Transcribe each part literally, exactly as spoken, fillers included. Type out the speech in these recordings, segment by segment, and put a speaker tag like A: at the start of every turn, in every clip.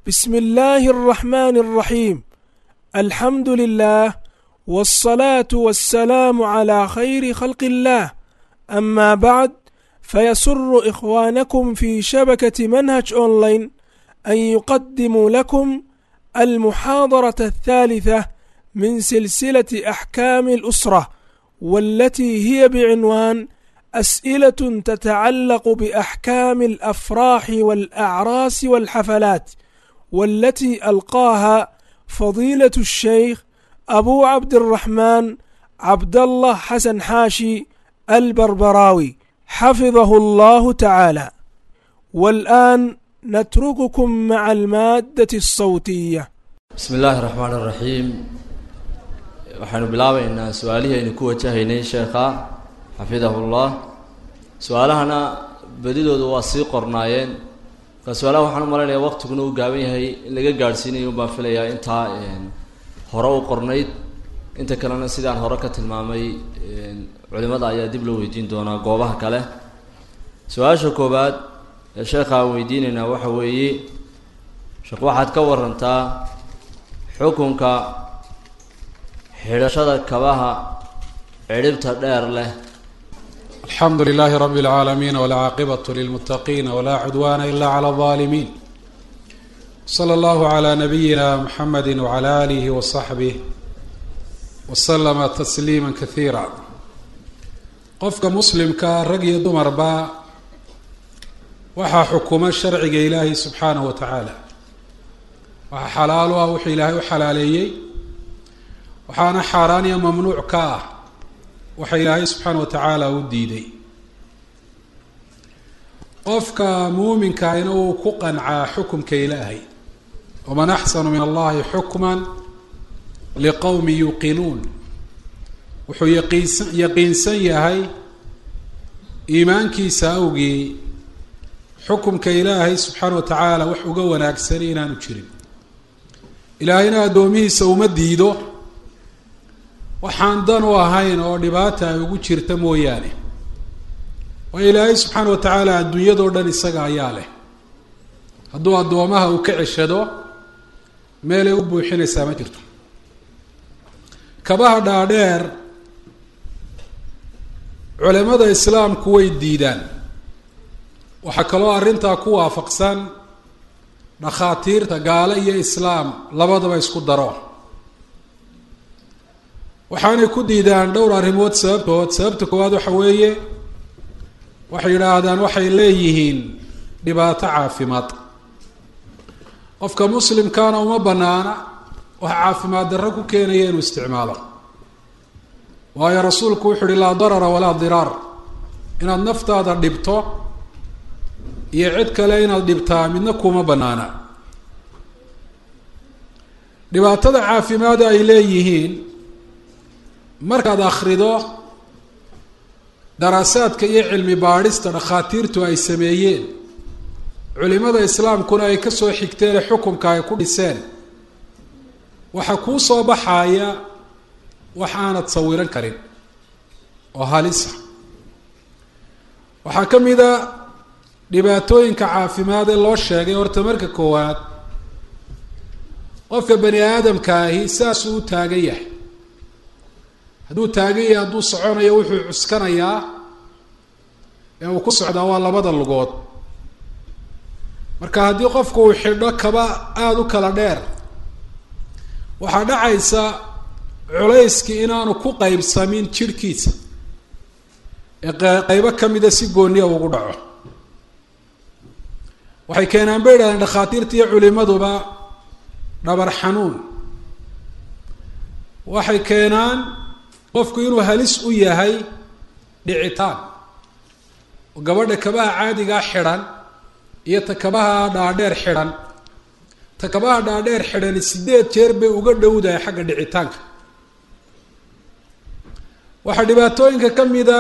A: بسم الله الرحمن الرحيم. الحمد لله والصلاة والسلام على خير خلق الله. أما بعد، فيسر إخوانكم في شبكة منهج أونلاين أن يقدموا لكم المحاضرة الثالثة من سلسلة أحكام الأسرة، والتي هي بعنوان أسئلة تتعلق بأحكام الأفراح والأعراس والحفلات، والتي ألقاها فضيلة الشيخ أبو عبد الرحمن عبد الله حسن حاشي البربراوي حفظه الله تعالى. والآن نترككم مع المادة الصوتية.
B: بسم الله الرحمن الرحيم. waxaanu bilaabaynaa su'aalihi aynu ku wajahaynay sheekha xafidahullah. su'aalahana badidoodu waa sii qornaayeen, ka su'aalaha waxaan u maleynayaa waqtiguna uu gaaban yahay in laga gaadhsiinayo baan filayaa intaa hore u qornayd. inta kalena sidaan hore ka tilmaamay culimada ayaa dib loo weydiin doonaa goobaha kale. su-aasha koobaad ee sheekha aan weydiinaynaa waxa weeye, sheekh waxaad ka warantaa xukunka xidhashada kabaha ciribta dheer leh.
C: الحمد لله رب العالمين والعاقبة للمتقين ولا عدوان إلا على الظالمين. صلى الله على نبينا محمد وعلى آله وصحبه وسلم تسليما كثيرا. qofka muslimka rag iyo dumarba waxaa xukuma sharciga ilaahay subxaanahu wa tacaala. waxaa xalaal u ah wuxuu ilaahay u xalaaleeyey, waxaana xaaraan iyo mamnuuc ka ah waxa ilaahay subxaana wa tacaala u diiday. qofka muuminka inuu ku qancaa xukumka ilaahay, waman axsanu min allahi xukman liqowmi yuuqinuun. wuxuu yaqiinsan yaqiinsan yahay iimaankiisa awgii xukumka ilaahay subxaana wa tacaala wax uga wanaagsan inaanu jirin. ilaahayna addoomihiisa uma diido waxaan dan u ahayn oo dhibaata ay ugu jirta mooyaane. waayo ilaahay subxaana wa tacaala adduunyadoo dhan isaga ayaa leh. hadduu addoomaha uu ka ceshado meelay u buuxinaysaa ma jirto. kabaha dhaadheer culimada islaamku way diidaan. waxaa kaloo arrintaa ku waafaqsan dhakhaatiirta gaalo iyo islaam labadaba isku daro. waxaanay ku diidaan dhowr arrimood sababtood. sababta koowaad waxa weeye, waxay yidhaahdaan waxay leeyihiin dhibaato caafimaad. qofka muslimkaana uma banaana waxa caafimaad darro ku keenaya inuu isticmaalo. waayo rasuulku wuxu uhi laa darara walaa diraar. inaad naftaada dhibto iyo cid kale inaad dhibtaa midna kuma banaana. dhibaatada caafimaada ay leeyihiin markaad akhrido daraasaadka iyo cilmi baadhista dhakhaatiirtu ay sameeyeen, culimada islaamkuna ay kasoo xigteen ee xukunka ay ku dhiseen, waxaa kuu soo baxaya wax aanad sawiran karin oo halisa. waxaa ka mid a dhibaatooyinka caafimaad ee loo sheegay. horta marka koowaad, qofka bani aadamka ahi saasuu u taagan yahay. hadduu taagan yahay, hadduu soconayo, wuxuu cuskanayaa ee uu ku socdaa waa labada lugood. marka haddii qofku uu xidho kaba aada u kala dheer, waxaa dhacaysa culayskii inaanu ku qeybsamin jidhkiisa ee qeybo ka mida si gooniya ugu dhaco. waxay keenaan bay idhahdeen dhakhaatiirta iyo culimaduba dhabar xanuun. waxay keenaan qofku inuu halis u yahay dhicitaan. oo gabadha kabaha caadigaa xidhan iyo ta kabaha dhaadheer xidhan, ta kabaha dhaadheer xidhani sideed jeer bay uga dhowdahay xagga dhicitaanka. waxaa dhibaatooyinka ka mida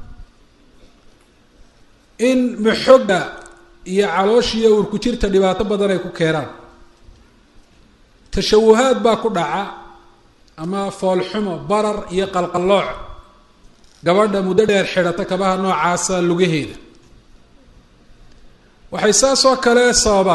C: in maxogga iyo caloosha iyo urku jirta dhibaato badan ay ku keenaan. tashawuhaad baa ku dhaca ama foolxumo, barar iyo qalqallooc gabadha muddo dheer xidhata kabaha noocaasa lugaheeda. waxay saas oo kale sababaan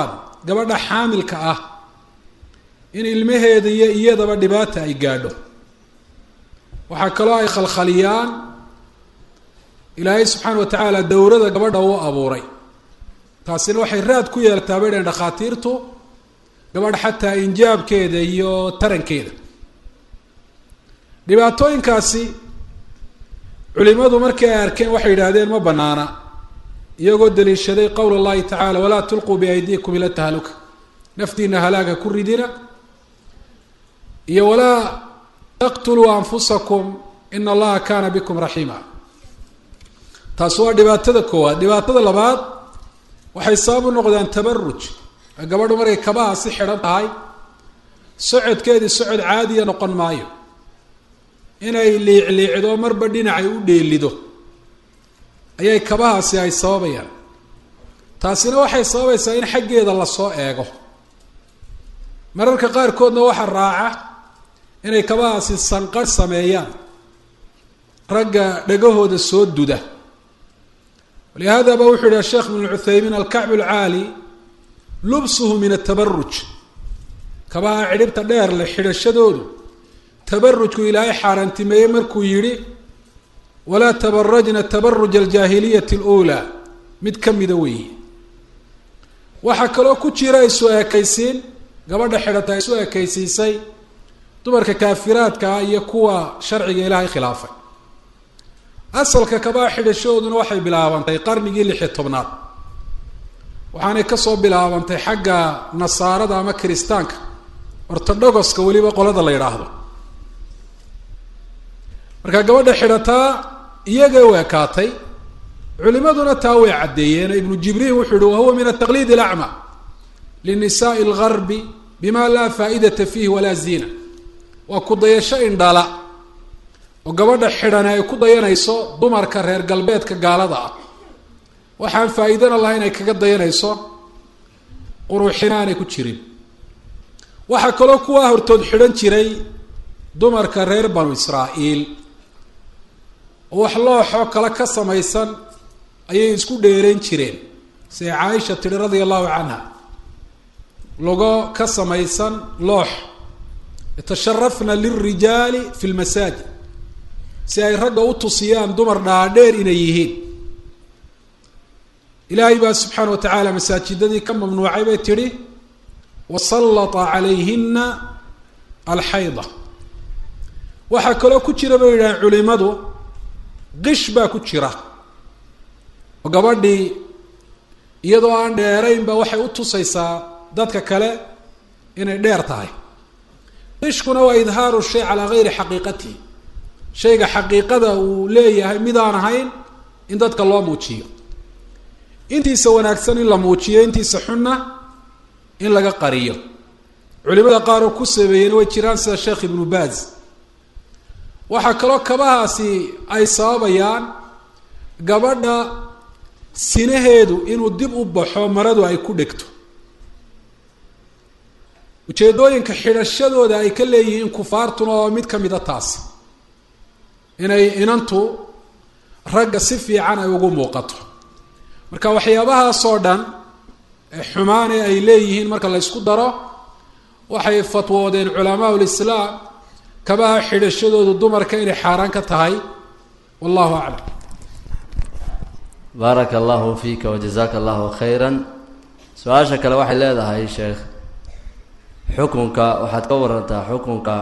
C: gabadha xaamilka ah in ilmaheeda iyo iyadaba dhibaata ay gaadho. waxaa kaloo ay khalkhaliyaan ilaahay subxaana wa tacaala dowrada gabadha uu abuuray, taasina waxay raad ku yeeltaa bay dhaheen dhakhaatiirtu gabadha xataa injaabkeeda iyo tarankeeda. dhibaatooyinkaasi culimadu markii ay arkeen waxay yidhaahdeen ma banaana, iyagoo daliishaday qowl allahi tacaala walaa tulquu biaydiikum ila tahluka, naftiina halaaga ku ridina, iyo walaa taqtuluu anfusakum ina allaha kaana bikum raxiima. taas waa dhibaatada koowaad. dhibaatada labaad waxay sabab u noqdaan tabaruj. gabadhu markay kabaha si xidhan tahay socodkeedii socod caadiya noqon maayo, inay liicliicdo marba dhinacay u dheelido ayay kabahaasi ay sababayaan. taasina waxay sababaysaa in xaggeeda lasoo eego. mararka qaarkoodna waxaa raaca inay kabahaasi sanqar sameeyaan, ragga dhagahooda soo duda. walihaada ba wuxuu yihi sheekh ibn cuthaymiin alkacb alcaali lubsuhu min atabaruj, kabaha cidhibta dheer leh xidhashadoodu tabarujku ilaahay xaaraantimeeyey markuu yidhi walaa tabarajna tabaruj aljaahiliyati اluulaa, mid ka mida weeye. waxaa kaloo ku jira isu ekaysiin, gabadha xidhata isu ekaysiisay dumarka kaafiraadka ah iyo kuwa sharciga ilaahay khilaafay. asalka kabaha xidhashadooduna waxay bilaabantay qarnigii lix iyo tobnaad, waxaanay kasoo bilaabantay xagga nasaarada ama kiristaanka, ortodogoska weliba qolada la yidhaahdo. marka gabadha xidhataa iyagay u ekaatay, culimaduna taa way caddeeyeen. ibnu jibriil wuxuu yihi wahuwa min ataqliid alacma linisaai algarbi bima laa faa'idata fiihi walaa ziina. waa ku dayasho indhala oo gabadha xidhane ay ku dayanayso dumarka reer galbeedka gaalada ah, waxaan faa-iidana lahayn ay kaga dayanayso, quruxina aanay ku jirin. waxaa kaloo kuwaa hortood xidhan jiray dumarka reer banu israa'iil, oo wax looxoo kale ka samaysan ayay isku dheerayn jireen, siday caaisha tidhi radia allahu canha, logo ka samaysan loox yatasharafna lilrijaali fi lmasaajid, si ay ragga u tusiyaan dumar dhaadheer inay yihiin. ilaahay baa subxaana wa tacaala masaajidadii ka mamnuucay bay tidhi wasallata calayhina alxayda. waxaa kaloo ku jira bay yidhaaheen culimadu qish baa ku jira, oo gabadhii iyadoo aan dheeraynba waxay u tusaysaa dadka kale inay dheer tahay. qishkuna waa idhaaru shay calaa gayri xaqiiqatihi, shayga xaqiiqada uu leeyahay midaan ahayn in dadka loo muujiyo, intiisa wanaagsan in la muujiyo, intiisa xunna in laga qariyo. culimada qaar oo ku sabeeyeen way jiraan sida sheekh ibnu baaz. waxaa kaloo kabahaasi ay sababayaan gabadha sinaheedu inuu dib u baxo, maradu ay ku dhegto. ujeedooyinka xidhashadooda ay ka leeyihiin kufaartuna oo mid ka mida taas, inay inantu ragga si fiican ay ugu muuqato. marka waxyaabahaasoo dhan ee xumaane ay leeyihiin marka la ysku daro, waxay fatwoodeen culamaau lislaam kabaha xidhashadoodu dumarka inay xaaraan ka tahay. wallahu aclam.
B: baaraka allahu fiika wajazaaka allahu khayran. su-aasha kale waxay leedahay sheekh, xukunka waxaad ka warantaa xukunka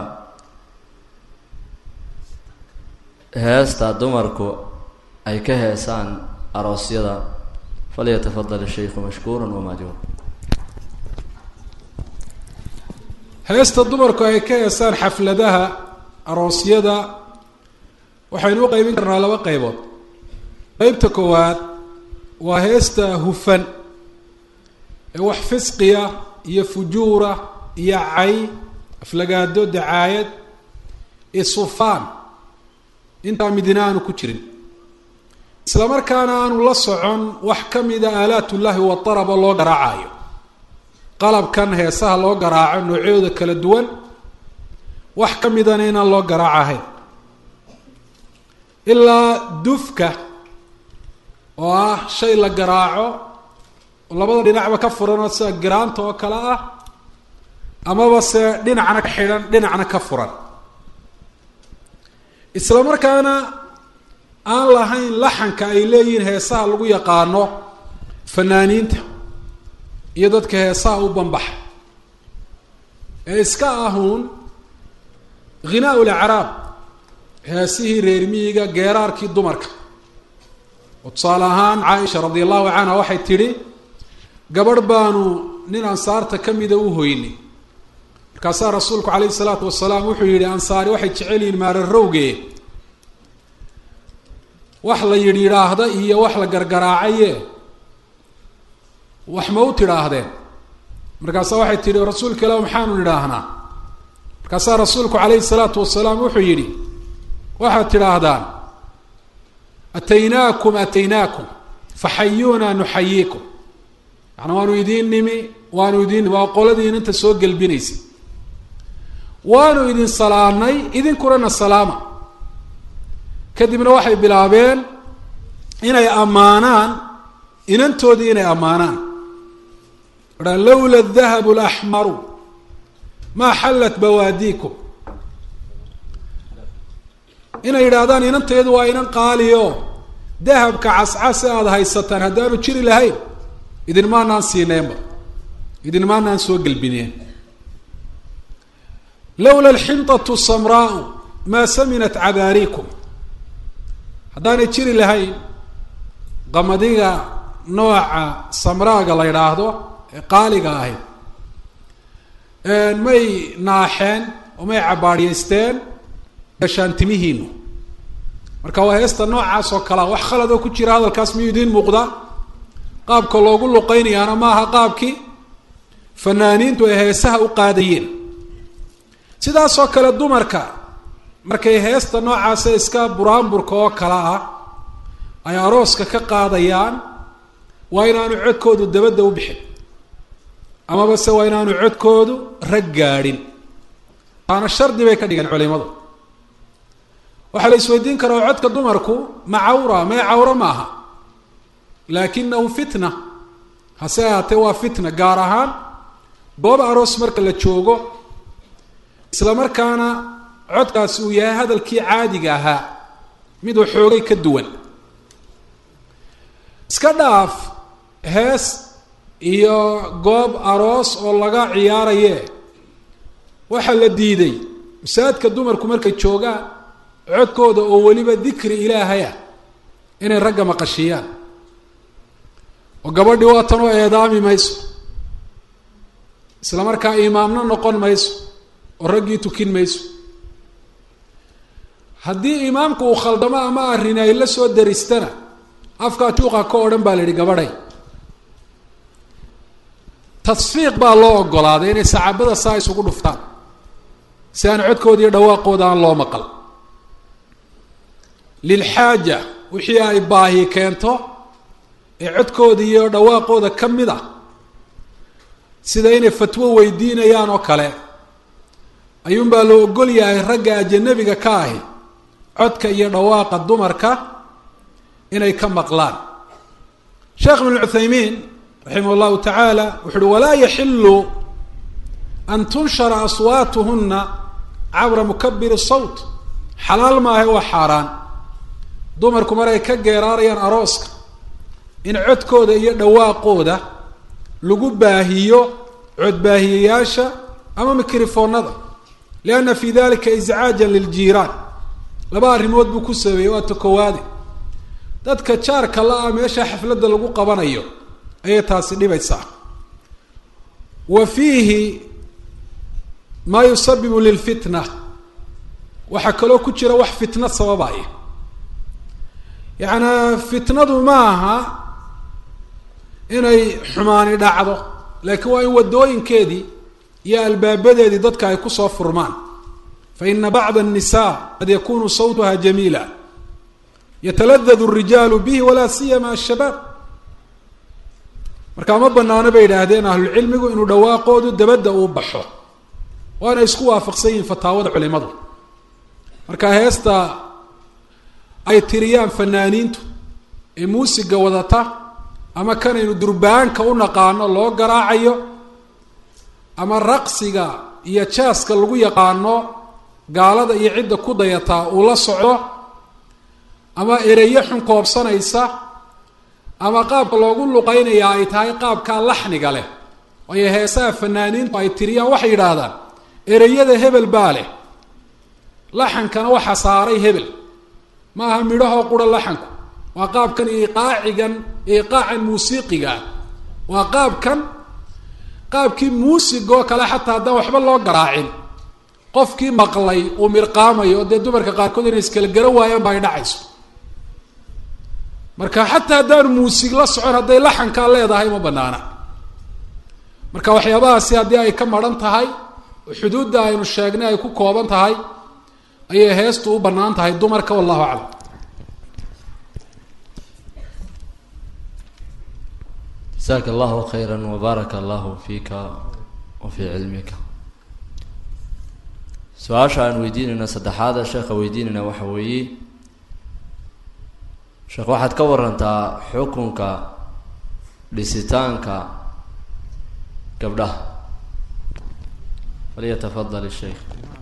B: heesta dumarku ay ka heesaan aroosyada. falyatafadal shaykhu mashkuura wamaajuur.
C: heesta dumarku ay ka heesaan xafladaha aroosyada waxaynu u qeybin karnaa laba qeybood. qeybta koowaad waa heesta hufan ee wax fisqiya iyo fujuura iyo cay, aflagaado, dacaayad, isufaan, intaa midina aanu ku jirin, isla markaana aanu la socon wax ka mida aalaatullaahi wadaraba loo garaacayo. qalabkan heesaha loo garaaco noocyadooda kala duwan, wax ka midana inaan loo garaacahayn, ilaa dufka oo ah shay la garaaco labada dhinacba ka furan oo sida giraanta oo kale ah amaba se dhinacna ka xidhan dhinacna ka furan isla markaana aan lahayn laxanka ay leeyihiin heesaha lagu yaqaano fanaaniinta iyo dadka heesaha u banbaxa ee iska ahuun ghinaa ulacraab heesihii reer miyiga geeraarkii dumarka oo tusaale ahaan caaisha radi allahu canha waxay tidhi gabadh baanu nin ansaarta ka mida u hoynay markaasaa rasuulku calayhi salaatu wasalaam wuxuu yihi ansaari waxay jecel yihiin maararowge wax la yidhi yidhaahda iyo wax la gargaraacaye wax ma u tidhaahdeen markaasaa waxay tidhi rasuulka ilah maxaanu idhaahnaa markaasaa rasuulku calayhi salaatu wasalaam wuxuu yidhi waxaad tidhaahdaan ataynaakum ataynaakum faxayuuna nuxayiikum yani waanu idiin nimi waanu idin waa qoladiin inta soo gelbinaysay waanu idin salaamnay idinkunana salaama kadibna waxay bilaabeen inay ammaanaan inantoodii inay ammaanaan a lawla dahabu laxmaru maa xallat bawaadiikum inay yidhaahdaan inanteedu waa inan qaaliyo dahabka cascase aada haysataan haddaanu jiri lahayn idinmaanaan siineenba idinmaanaan soo gelbineen lawla alxintatu samraau maa saminat cabaariikum haddaanay jiri lahayn qamadiga nooca samraaga la yidhaahdo ee qaaliga ahayd may naaxeen oo may cabaadhyaysteen gashaantimihiinu marka waa heesta noocaas oo kalea wax khaladoo ku jira hadalkaas miyuu idiin muuqda qaabka loogu luqeynayaana maaha qaabkii fanaaniintu ay heesaha u qaadayeen sidaasoo kale dumarka markay heesta noocaasa iska buraanburka oo kale ah ay arooska ka qaadayaan waa inaanu codkoodu dabadda u bixin amaba se waa inaanu codkoodu rag gaadhin taana shardi bay ka dhigeen culimadu waxaa la isweydiin karaa codka dumarku ma cawra may cawro maaha laakinahu fitna hase ahaatee waa fitna gaar ahaan goob aroos marka la joogo isla markaana codkaasi uu yahay hadalkii caadiga ahaa mid waxoogay ka duwan iska dhaaf hees iyo goob aroos oo laga ciyaaraye waxaa la diiday masaajidka dumarku markay joogaan codkooda oo weliba dikri ilaahaya inay ragga maqashiyaan oo gabadhii waatan oo eedaami mayso isla markaa imaamna noqon mayso oo raggii tukin mayso haddii imaamku uu khaldamo ama arrin ay la soo daristana afkaa juuqa ka odhan baa la yidhi gabadhay tasfiiq baa loo ogolaaday inay sacaabada saa isugu dhuftaan si aan codkooda iyo dhawaaqooda aan loo maqal lilxaaja wixii ay baahi keento ee codkooda iyo dhawaaqooda ka mid ah sida inay fatwo weydiinayaan oo kale ayuunbaa loo ogol yahay ragga ajanabiga ka ahi codka iyo dhawaaqa dumarka inay ka maqlaan sheekh ibn cuthaymiin raximah llahu tacaala wuxu uhi walaa yaxilu an tunshara aswaatuhuna cabra mukabiri sawt xalaal maaha waa xaaraan dumarku mar ay ka geeraarayaan arooska in codkooda iyo dhawaaqooda lagu baahiyo codbaahiyayaasha ama mikrofoonada lianna fi dalika iscaajan liljiiraan laba arrimood buu ku sameeyey waa ta koowaade dadka jaarka la-a meesha xafladda lagu qabanayo ayay taasi dhibaysaa wa fiihi maa yusabibu lilfitna waxaa kaloo ku jira wax fitna sababaya yacnaa fitnadu ma aha inay xumaani dhacdo laakiin waa in waddooyinkeedii iyo albaabadeedii dadka ay kusoo furmaan fa ina bacda الnisa qad yakunu sawtuha jamiila yataladadu الrijaalu bihi walaa siyama ashabaab markaa ma banaano bay yidhaahdeen ahlulcilmigu inuu dhawaaqoodu dabadda uu baxo waana isku waafaqsan yihiin fataawada culimadu marka heesta ay tiriyaan fanaaniintu ee muusiga wadata ama kanaynu durbaanka u naqaano loo garaacayo, ama raqsiga iyo jaaska lagu yaqaano gaalada iyo cidda ku dayataa uu la socdo, ama ereyo xun koobsanaysa, ama qaabka loogu luqaynayaa ay tahay qaabkaa laxniga leh. waayo heesaha fanaaniintu ay tiriyaan waxay yidhaahdaan ereyada hebel baa leh, laxankana waxa saaray hebel. ma aha midhahoo qura laxanku, waa qaabkan iqaacigan iqaacan muusiiqiga ah, waa qaabkan qaabkii muusigoo kale xataa haddaan waxba loo garaacin qofkii maqlay uu mirqaamayo, dee dumarka qaarkood inay iskala garan waayaan ba ay dhacayso. marka xataa haddaanu muusig la socon hadday laxankaa leedahay ma banaana. marka waxyaabahaasi haddii ay ka maran tahay oo xuduudda aynu sheegnay ay ku kooban tahay, ayay heestu u bannaan tahay dumarka. wallahu aclam.
B: jasaaka allahu khayra wabaaraka allahu fiika wa fii cilmika. su-aasha aan weydiinayna saddexaada sheekha weydiinayna waxa weeye, sheekh waxaad ka warantaa xukunka dhisitaanka gabdhaha. falyatafadal sheikh.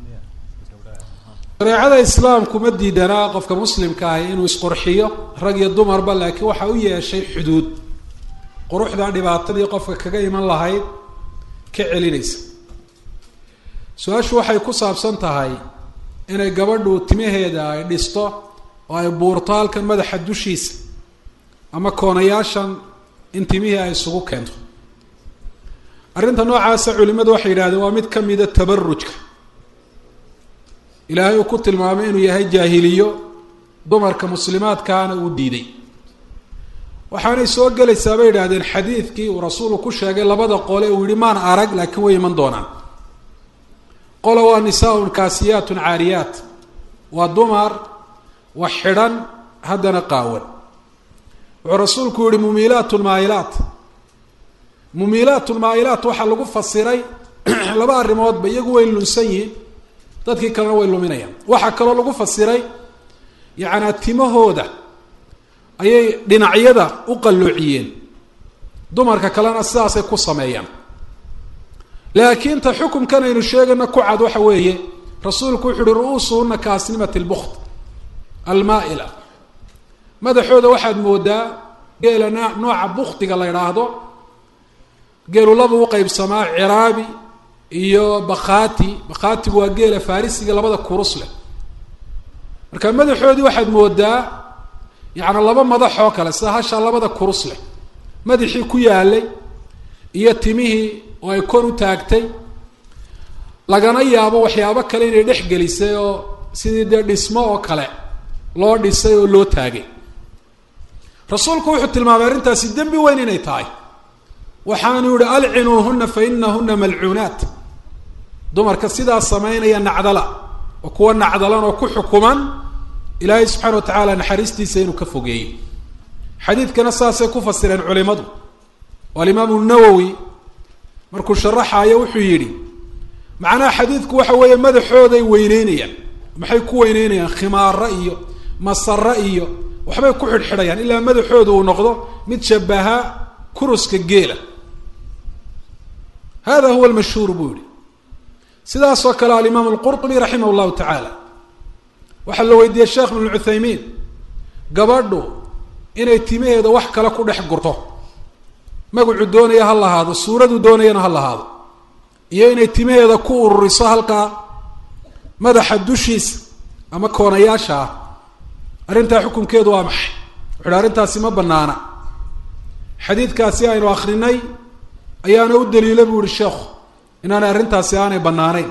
C: shareecada islaamku ma diidanaa qofka muslimka ahi inuu isqurxiyo, rag iyo dumarba, laakiin waxa u yeeshay xuduud quruxda dhibaatadii qofka kaga iman lahayd ka celinaysa. su-aashu waxay ku saabsan tahay inay gabadhu timaheeda ay dhisto oo ay buurto halkan madaxa dushiisa, ama koonayaashan in timihii ay isugu keento. arrinta noocaasa culimadu waxay yidhahdeen waa mid ka mida tabarujka ilaahay uu ku tilmaamay inuu yahay jaahiliyo, dumarka muslimaadkaana uu diiday. waxaanay soo gelaysaa bay yidhahdeen xadiidkii uu rasuulku ku sheegay labada qole uu yihi maan arag laakiin way iman doonaan. qola waa nisaaun kaasiyaatun caariyaat, waa dumar wax xidhan haddana qaawan. wuxuu rasuulku yihi mumiilaatun maayilaat. mumiilaatun maayilaat waxaa lagu fasiray laba arrimoodba, iyagu way lunsan yihiin, dadkii kalena way luminayaan. waxaa kaloo lagu fasiray yacnaa timahooda ayay dhinacyada u qalloociyeen, dumarka kalena sidaasay ku sameeyaan. laakiin ta xukumkan aynu sheegayna ku cad waxa weeye, rasuulku wuxu uhi ru-uusuhuna kaasnimati lbukt almaa-ila. madaxooda waxaad moodaa geela nooca buktiga la idhaahdo. geelu laba u qeybsamaa, ciraabi iyo bakhaati. bakhaatigu waa geela farisiga labada kurus leh. marka madaxoodii waxaad moodaa yacni laba madax oo kale, sida hashaa labada kurus leh, madaxii ku yaalay iyo timihii oo ay kor u taagtay, lagana yaabo waxyaabo kale inay dhex gelisay oo sidii dee dhismo oo kale loo dhisay oo loo taagay. rasuulku wuxuu tilmaamay arrintaasi dembi weyn inay tahay, waxaanu yihi alcinuuhuna fa inahuna malcuunaat. dumarka sidaas samaynaya nacdala, oo kuwa nacdalan oo ku xukuman ilaahay subxaana wa tacaala naxariistiisa inuu ka fogeeyo. xadiidkana saasay ku fasireen culimadu. oo alimaamu nawowi markuu sharaxaayo wuxuu yidhi macnaha xadiidku waxa weeye madaxooday weyneynayaan. maxay ku weyneynayaan? khimaaro iyo masare iyo waxbay ku xidhxidhayaan ilaa madaxooda uu noqdo mid shabaha kuruska geela. hada huwa almashhuur buu yihi. sidaasoo kale alimaam alqurطubi raximah llahu tacaala waxaa la weydiiyey sheekh ibn cuthaymiin, gabadhu inay timaheeda wax kale ku dhex gurto, magacuu doonaya ha lahaado, suuraduu doonayana ha lahaado, iyo inay timaheeda ku ururiso halkaa madaxa dushiisa ama koonayaasha ah, arrintaa xukunkeedu waa maxay? wuxu uhi arrintaasi ma banaana. xadiidkaasi aynu akrinay ayaana u daliila buu yihi sheekhu inaanay arrintaasi aanay banaanayn.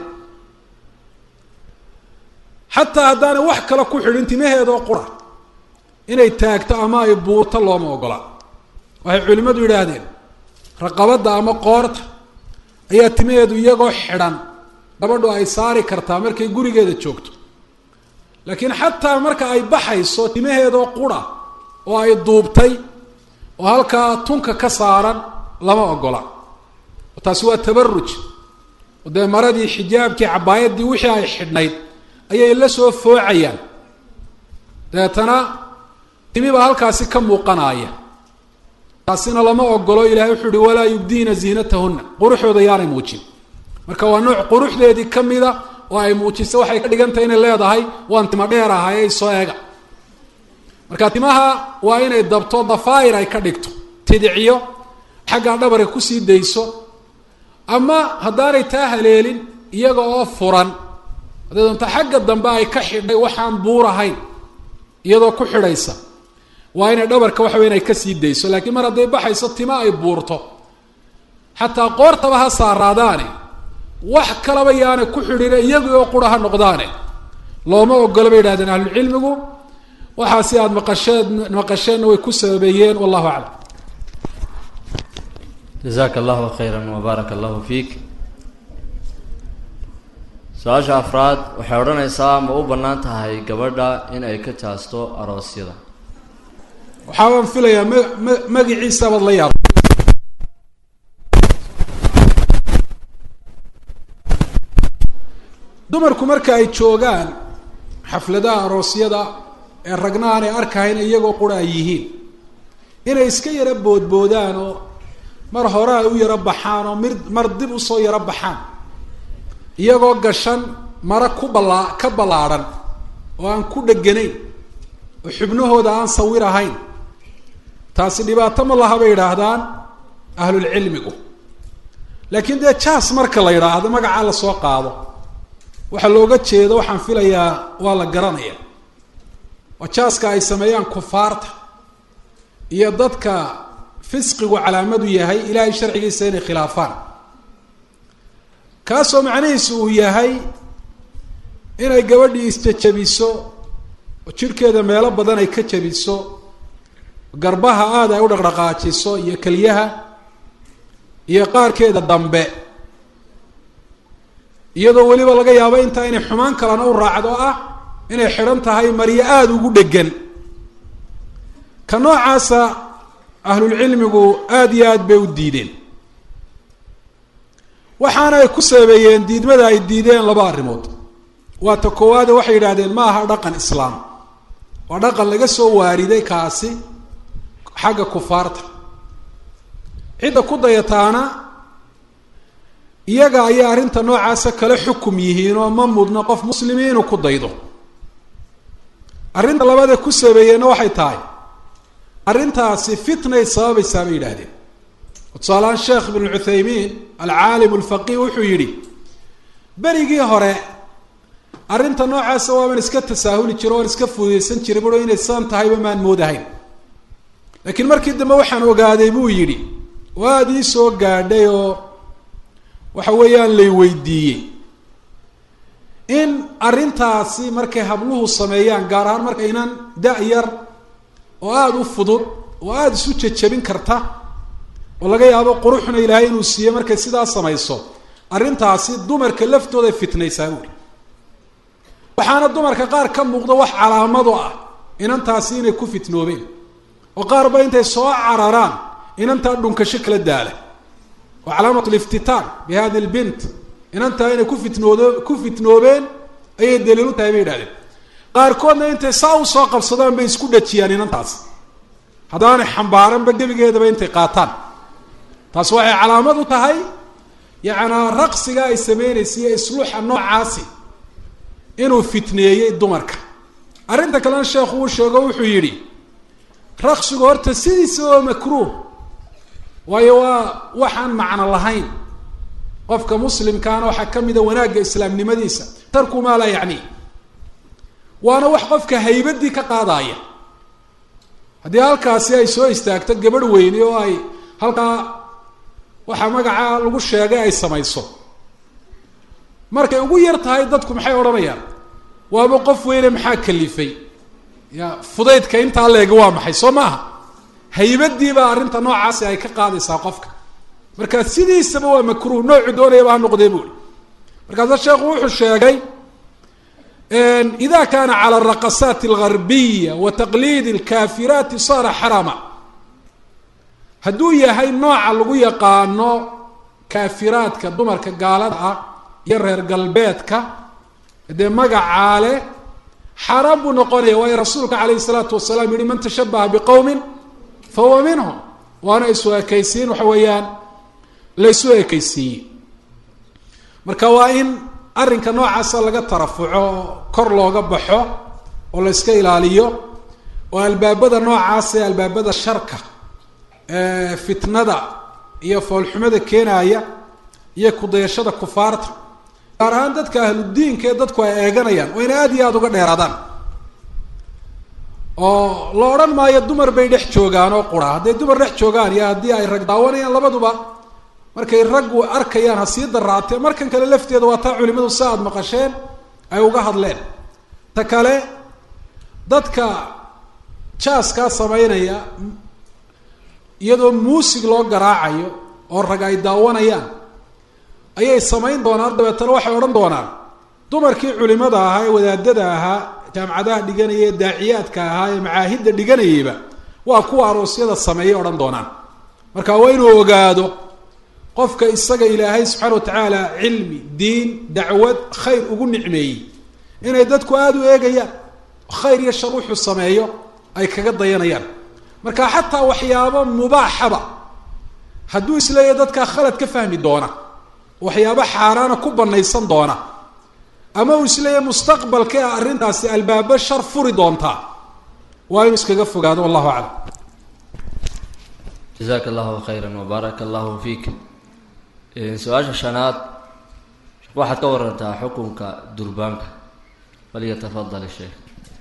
C: xataa haddaanay wax kale ku xidhin timaheedoo qura inay taagto ama ay buurto looma ogola. waxay culimmadu yidhaahdeen raqabadda ama qoorta ayaa timaheedu iyagoo xidhan gabadhu ay saari kartaa markay gurigeeda joogto. laakiin xataa marka ay baxayso timaheedoo qura oo ay duubtay oo halkaa tunka ka saaran lama ogola. taasi waa tabaruj. oo dee maradii, xijaabkii, cabaayadii wixii ay xidhnayd ayay la soo foocayaan, dabeetana timi baa halkaasi ka muuqanaya. taasina lama ogolo. ilahay wuxuu uhi walaa yubdiina ziinatahunna, quruxooda yaanay muujin. marka waa nooc quruxdeedii kamida oo ay muujiso. waxay ka dhigantahay inay leedahay waan tima dheer ahay soo eega. marka timaha waa inay dabto, dafaa'ir ay ka dhigto, tidiciyo xagga dhabarka kusii dayso, ama haddaanay taa haleelin iyaga oo furan hadday doonto xagga dambe ay ka xidhay waxaan buur ahayn iyadoo ku xidhaysa, waa inay dhabarka waxa wey inay kasii dayso. laakiin mar hadday baxayso tima ay buurto, xataa qoortaba ha saaraadaane, wax kalaba yaana ku xidhine iyagii oo qura ha noqdaane, looma ogolo bay yidhahdeen ahlucilmigu. waxaasi aada maqasheen maqasheenna way ku sababeeyeen. wallahu aclam.
B: jazaaka allahu khayra wabaaraka allahu fiik. su-aasha afraad waxay odhanaysaa, ma u bannaan tahay gabadha in ay ka jaasto aroosyada?
C: waxaabaan filayaa ma ma magiciisabaad la yaabtay. dumarku marka ay joogaan xafladaha aroosyada ee ragna aanay arkahayn iyagoo qura ay yihiin, inay iska yaro boodboodaan oo mar hore ay u yaro baxaan oo mir mar dib usoo yaro baxaan, iyagoo gashan mara ku balaa ka ballaadhan oo aan ku dheganayn oo xubnahooda aan sawir ahayn, taasi dhibaato ma laha bay yidhaahdaan ahlulcilmigu. laakiin dee jaas marka la yidhaahdo magacaa lasoo qaado, waxaa looga jeedo waxaan filayaa waa la garanaya. waa jaaska ay sameeyaan kufaarta iyo dadka fisqigu calaamadu yahay ilaahay sharcigiisa inay khilaafaan, kaasoo macnihiisu uu yahay inay gabadhii isjajabiso oo jidhkeeda meelo badan ay ka jabiso, garbaha aada ay u dhaqdhaqaajiso iyo keliyaha iyo qaarkeeda dambe, iyadoo weliba laga yaabo intaa inay xumaan kalena u raacdo ah inay xidhan tahay maryo aada ugu dhegan. ka noocaasa ahlulcilmigu aada iyo aad bay u diideen. waxaana ay ku sabeeyeen diidmada ay diideen laba arrimood. waa ta koowaade waxay yidhaahdeen ma aha dhaqan islaam, waa dhaqan laga soo waariday kaasi xagga kufaarta. cidda ku dayataana iyaga ayaa arrinta noocaasa kala xukum yihiin oo ma mudno qof muslimi inuu ku daydo. arrinta labaad ee ku sabeeyeenna waxay tahay arrintaasi fitnay sababaysaa bay yidhaahdeen. tusaalahaan sheekh ibnu cuthaymiin alcaalim alfaqih wuxuu yidhi berigii hore arrinta noocaasa waaban iska tasaahuli jiro waan iska fududaysan jiray buro inay saan tahayba maan moodahayn. laakiin markii dambe waxaan ogaaday buu yidhi, waad ii soo gaadhay oo waxa weeyaan lay weydiiyey in arrintaasi markay habluhu sameeyaan, gaar ahaan markaynan da-yar oo aada u fudud oo aada isu jejabin karta oo laga yaabo quruxna ilaahay inuu siiye, markay sidaa samayso arrintaasi dumarka laftooday fitnaysaa buuri. waxaana dumarka qaar ka muuqda wax calaamado ah inantaasi inay ku fitnoobeen, oo qaarba intay soo cararaan inantaa dhunkasho kala daala, oo calaamat liftitaan bi hadi lbint, inantaa inay ku fitnood ku fitnoobeen ayay daliil u tahay bay yidhahdeen. qaarkoodna intay saa u soo qabsadaan bay isku dhajiyaan inantaas, haddaanay xambaaranba gebigeedaba intay qaataan. taas waxay calaamad u tahay yacnaa raqsiga ay sameynaysa iyo isluuxa noocaasi inuu fitneeyey dumarka. arrinta kalena sheekhu uu sheego wuxuu yidhi raqsigu horta sidiisa oo makruuh, waayo waa waxaan macno lahayn. qofka muslimkaana waxaa ka mida wanaagga islaamnimadiisa tarku maa laa yacni, waana wax qofka haybadii ka qaadaya. haddii halkaasi ay soo istaagto gabadh weyne oo ay halkaa waxaa magacaa lagu sheegay ay samayso, markay ugu yar tahay dadku maxay odhanayaan? waaba qof weyne maxaa kalifay, ya fudaydka intaa leega waa maxay? soo maaha haybadii baa arrinta noocaasi ay ka qaadaysaa qofka. markaa sidiisaba waa makruuh, noocu doonayaba ha noqdee buuri. markaasa sheekhu wuxuu sheegay ida kaana cala araqasaati algarbiya wa taqliidi alkaafiraati saara xarama, hadduu yahay nooca lagu yaqaano kaafiraadka dumarka gaalada ah iyo reer galbeedka, dee magacaa leh xaaraan buu noqonaya. waayo rasuulka calayhi salaatu wasalaam yihi man tashabaha biqowmin fahuwa minhum, waana isu ekaysiin waxa weeyaan la isu ekaysiiyey. marka waa in arrinka noocaasa laga tarafuco, kor looga baxo oo la iska ilaaliyo, oo albaabada noocaas ee albaabada sharka ee fitnada iyo foolxumada keenaya iyo kudayashada kufaarta, gaar ahaan dadka ahludiinka ee dadku ay eeganayaan, waa ina aada iyo aada uga dheeraadaan. oo la odhan maayo dumar bay dhex joogaan oo qura, hadday dumar dhex joogaan iyo haddii ay rag daawanayaan, labaduba markay raggu arkayaan ha sii daraatee. markan kale lafteeda waa taa culimadu si aada maqasheen ay uga hadleen. ta kale dadka jaaskaa samaynaya iyadoo muusig loo garaacayo oo rag ay daawanayaan ayay samayn doonaan, dabeetana waxay odhan doonaan dumarkii culimada ahaa ee wadaadada ahaa, jaamacadaha dhiganaya ee daaciyaadka ahaa ee macaahidda dhiganayayba waa kuwa aroosyada sameeyay odhan doonaan. marka waa inuu ogaado qofka isaga ilaahay subxaana wa tacaala cilmi, diin, dacwad, khayr ugu nicmeeyey inay dadku aada u eegayaan, khayr iyo shar wuxuu sameeyo ay kaga dayanayaan. marka xataa waxyaabo mubaaxaba hadduu isleeyahay dadkaa khalad ka fahmi doona, waxyaabo xaaraana ku banaysan doona, ama uu isleeyahay mustaqbalka ah arrintaasi albaabo shar furi doontaa, waa inuu iskaga fogaado. wallahu aclam.
B: jazaaka allahu khayran wabaaraka allahu fiik. su-aasha shanaad, waxaad ka warantaa xukunka durbaanka, falyatafadal sheekh.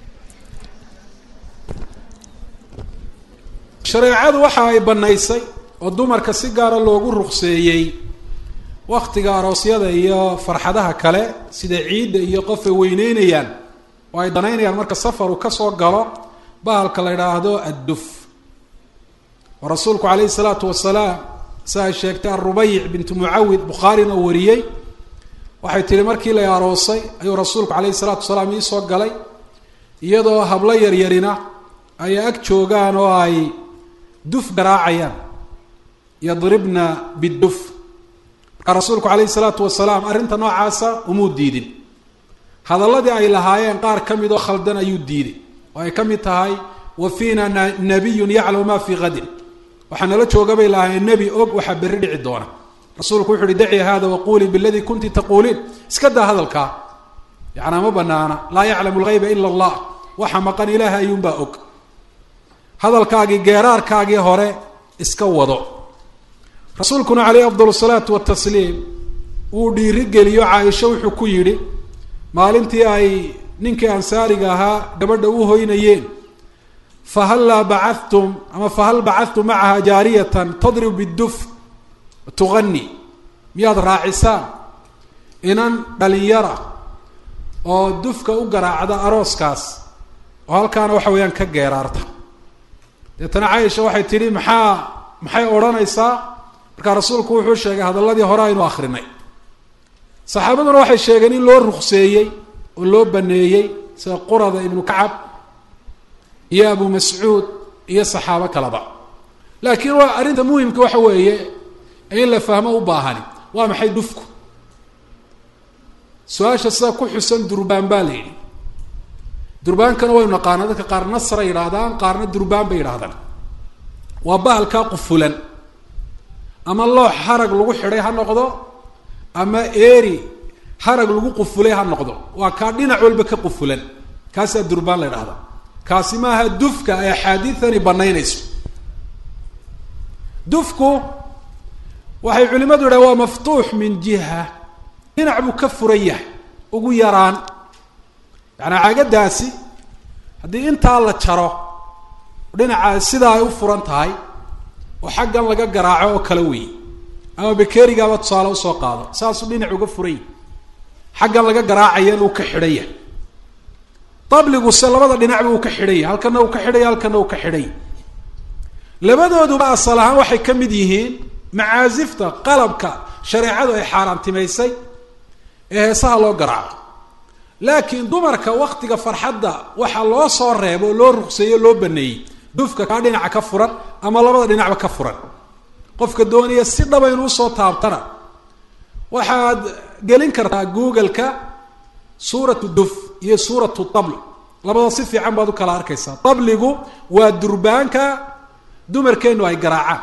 C: shareecadu waxa ay banaysay oo dumarka si gaara loogu ruqseeyey waktiga aroosyada iyo farxadaha kale sida ciidda iyo qof ay weyneynayaan oo ay danaynayaan marka safaru kasoo galo bahalka la idhaahdo adduf. oo rasuulku calayhi salaatu wasalaam si ay sheegtay arubayic bintu mucawid, bukhaarina oo wariyey, waxay tihi markii la aroosay ayuu rasuulku calayhi salaatu wasalaam iisoo galay iyadoo hablo yaryarina ay ag joogaan oo ay duf garaacayaan, yadribna biduf. markaa rasuulku calayhi salaatu wasalaam arrinta noocaasa umuu diidin. hadalladii ay lahaayeen qaar ka mid oo khaldan ayuu diiday, oo ay ka mid tahay wa fiina nabiyun yaclamu ma fii gadin, waxaa nala jooga bay lahaayeen nebi og waxaa berri dhici doona. rasuulku wuxu uhi daci hada waquulii biladii kunti taquuliin, iska daa hadalkaa, yacnaa ma banaana. laa yaclamu lgayba ila allah, waxa maqan ilaahay ayuunbaa og. hadalkaagii geeraarkaagii hore iska wado. rasuulkuna caleyhi afdal salaatu watasliim wuu dhiirigeliyo caaisha wuxuu ku yidhi maalintii ay ninkii ansaariga ahaa gabadha u hoynayeen, fahallaa bacadtum ama fahal bacadtum macaha jaariyatan tadrib biduf tugani, miyaad raacisaan inan dhalinyara oo dufka u garaacda arooskaas oo halkaana waxa weeyaan ka geeraarta. deetana caaisha waxay tidhi maxaa maxay odhanaysaa? markaa rasuulku wuxuu sheegay hadalladii hore aynu akrinay. saxaabaduna waxay sheegeen in loo ruqseeyey oo loo baneeyey, sida qurada ibnu kacab iyo abu mascuud iyo saxaabo kaleba. laakiin waa arrinta muhimka waxa weeye in la fahmo u baahani waa maxay dufku. su-aasha sida ku xusan durbaan baa la yidhi. durbaankana waynu naqaana, dadka qaar nasra yidhaahdaan, qaarna durbaan bay yidhahdaan. waa bahalkaa qufulan, ama loox harag lagu xidhay ha noqdo, ama eeri harag lagu qufulay ha noqdo, waa kaa dhinac walba ka qufulan, kaasaa durbaan la yidhahdaa. kaasi maaha dufka ay axaadiidani banaynayso. dufku waxay culimadu yidhaha waa maftuux min jiha, dhinac buu ka furan yahay ugu yaraan. yacanaa caagadaasi haddii intaa la jaro dhinaca sidaa ay u furan tahay oo xaggan laga garaaco oo kala wey, ama bakerigaaba tusaale usoo qaado, saasuu dhinac uga furan yahay, xaggan laga garaacayana uu ka xidhan yahay. dabliguse labada dhinacba uu ka xidhan yahay, halkana uu ka xidhaya, halkana uu ka xidhan yahay. labadooduba asal ahaan waxay ka mid yihiin macaasifta qalabka shareecadu ay xaaraantimaysay ee heesaha loo garaaco. laakiin dumarka waktiga farxadda waxaa loo soo reebo oo loo ruqseeyo loo baneeyey dufka kaa dhinaca ka furan ama labada dhinacba ka furan. qofka doonaya si dhaba inuu usoo taabtana waxaad gelin kartaa google-ka suuratu duf iyo suuratu tabl, labada si fiican baad u kala arkaysaa. tabligu waa durbaanka dumarkeennu ay garaacaan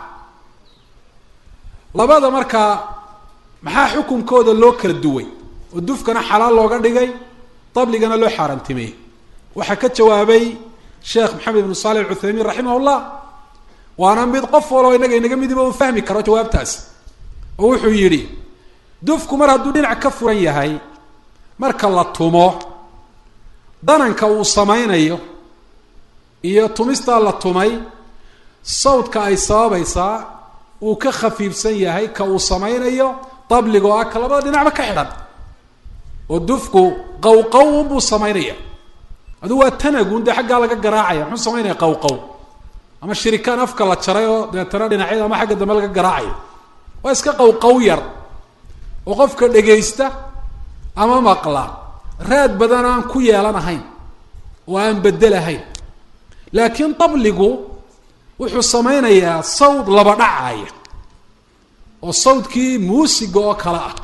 C: labada markaa maxaa xukunkooda loo kala duway oo dufkana xalaal looga dhigay dabligana loo xaaraantimeeyey waxaa ka jawaabay sheekh maxamed ibnu saalix alcuthaymiin raximahullah waana mid qof waloo innaga inaga midiba uu fahmi karo jawaabtaasi oo wuxuu yidhi dufku mar hadduu dhinac ka furan yahay marka la tumo dananka uu samaynayo iyo tumistaa la tumay sawdka ay sababaysaa uu ka khafiifsan yahay ka uu samaynayo dabliga oo ah ka labada dhinacba ka xidhan oo dufku qawqaw buu samaynaya aduu waa tanagun dee xaggaa laga garaacaya muxuu samaynaya qawqaw ama shirikaan afka la jaray oo deetana dhinacyada ama xagga dambe laga garaacayo waa iska qawqaw yar oo qofka dhegaysta ama maqla raad badan aan ku yeelanahayn oo aan bedelahayn laakiin dabligu wuxuu samaynayaa sawd laba dhacaya oo sawdkii muusiga oo kale ah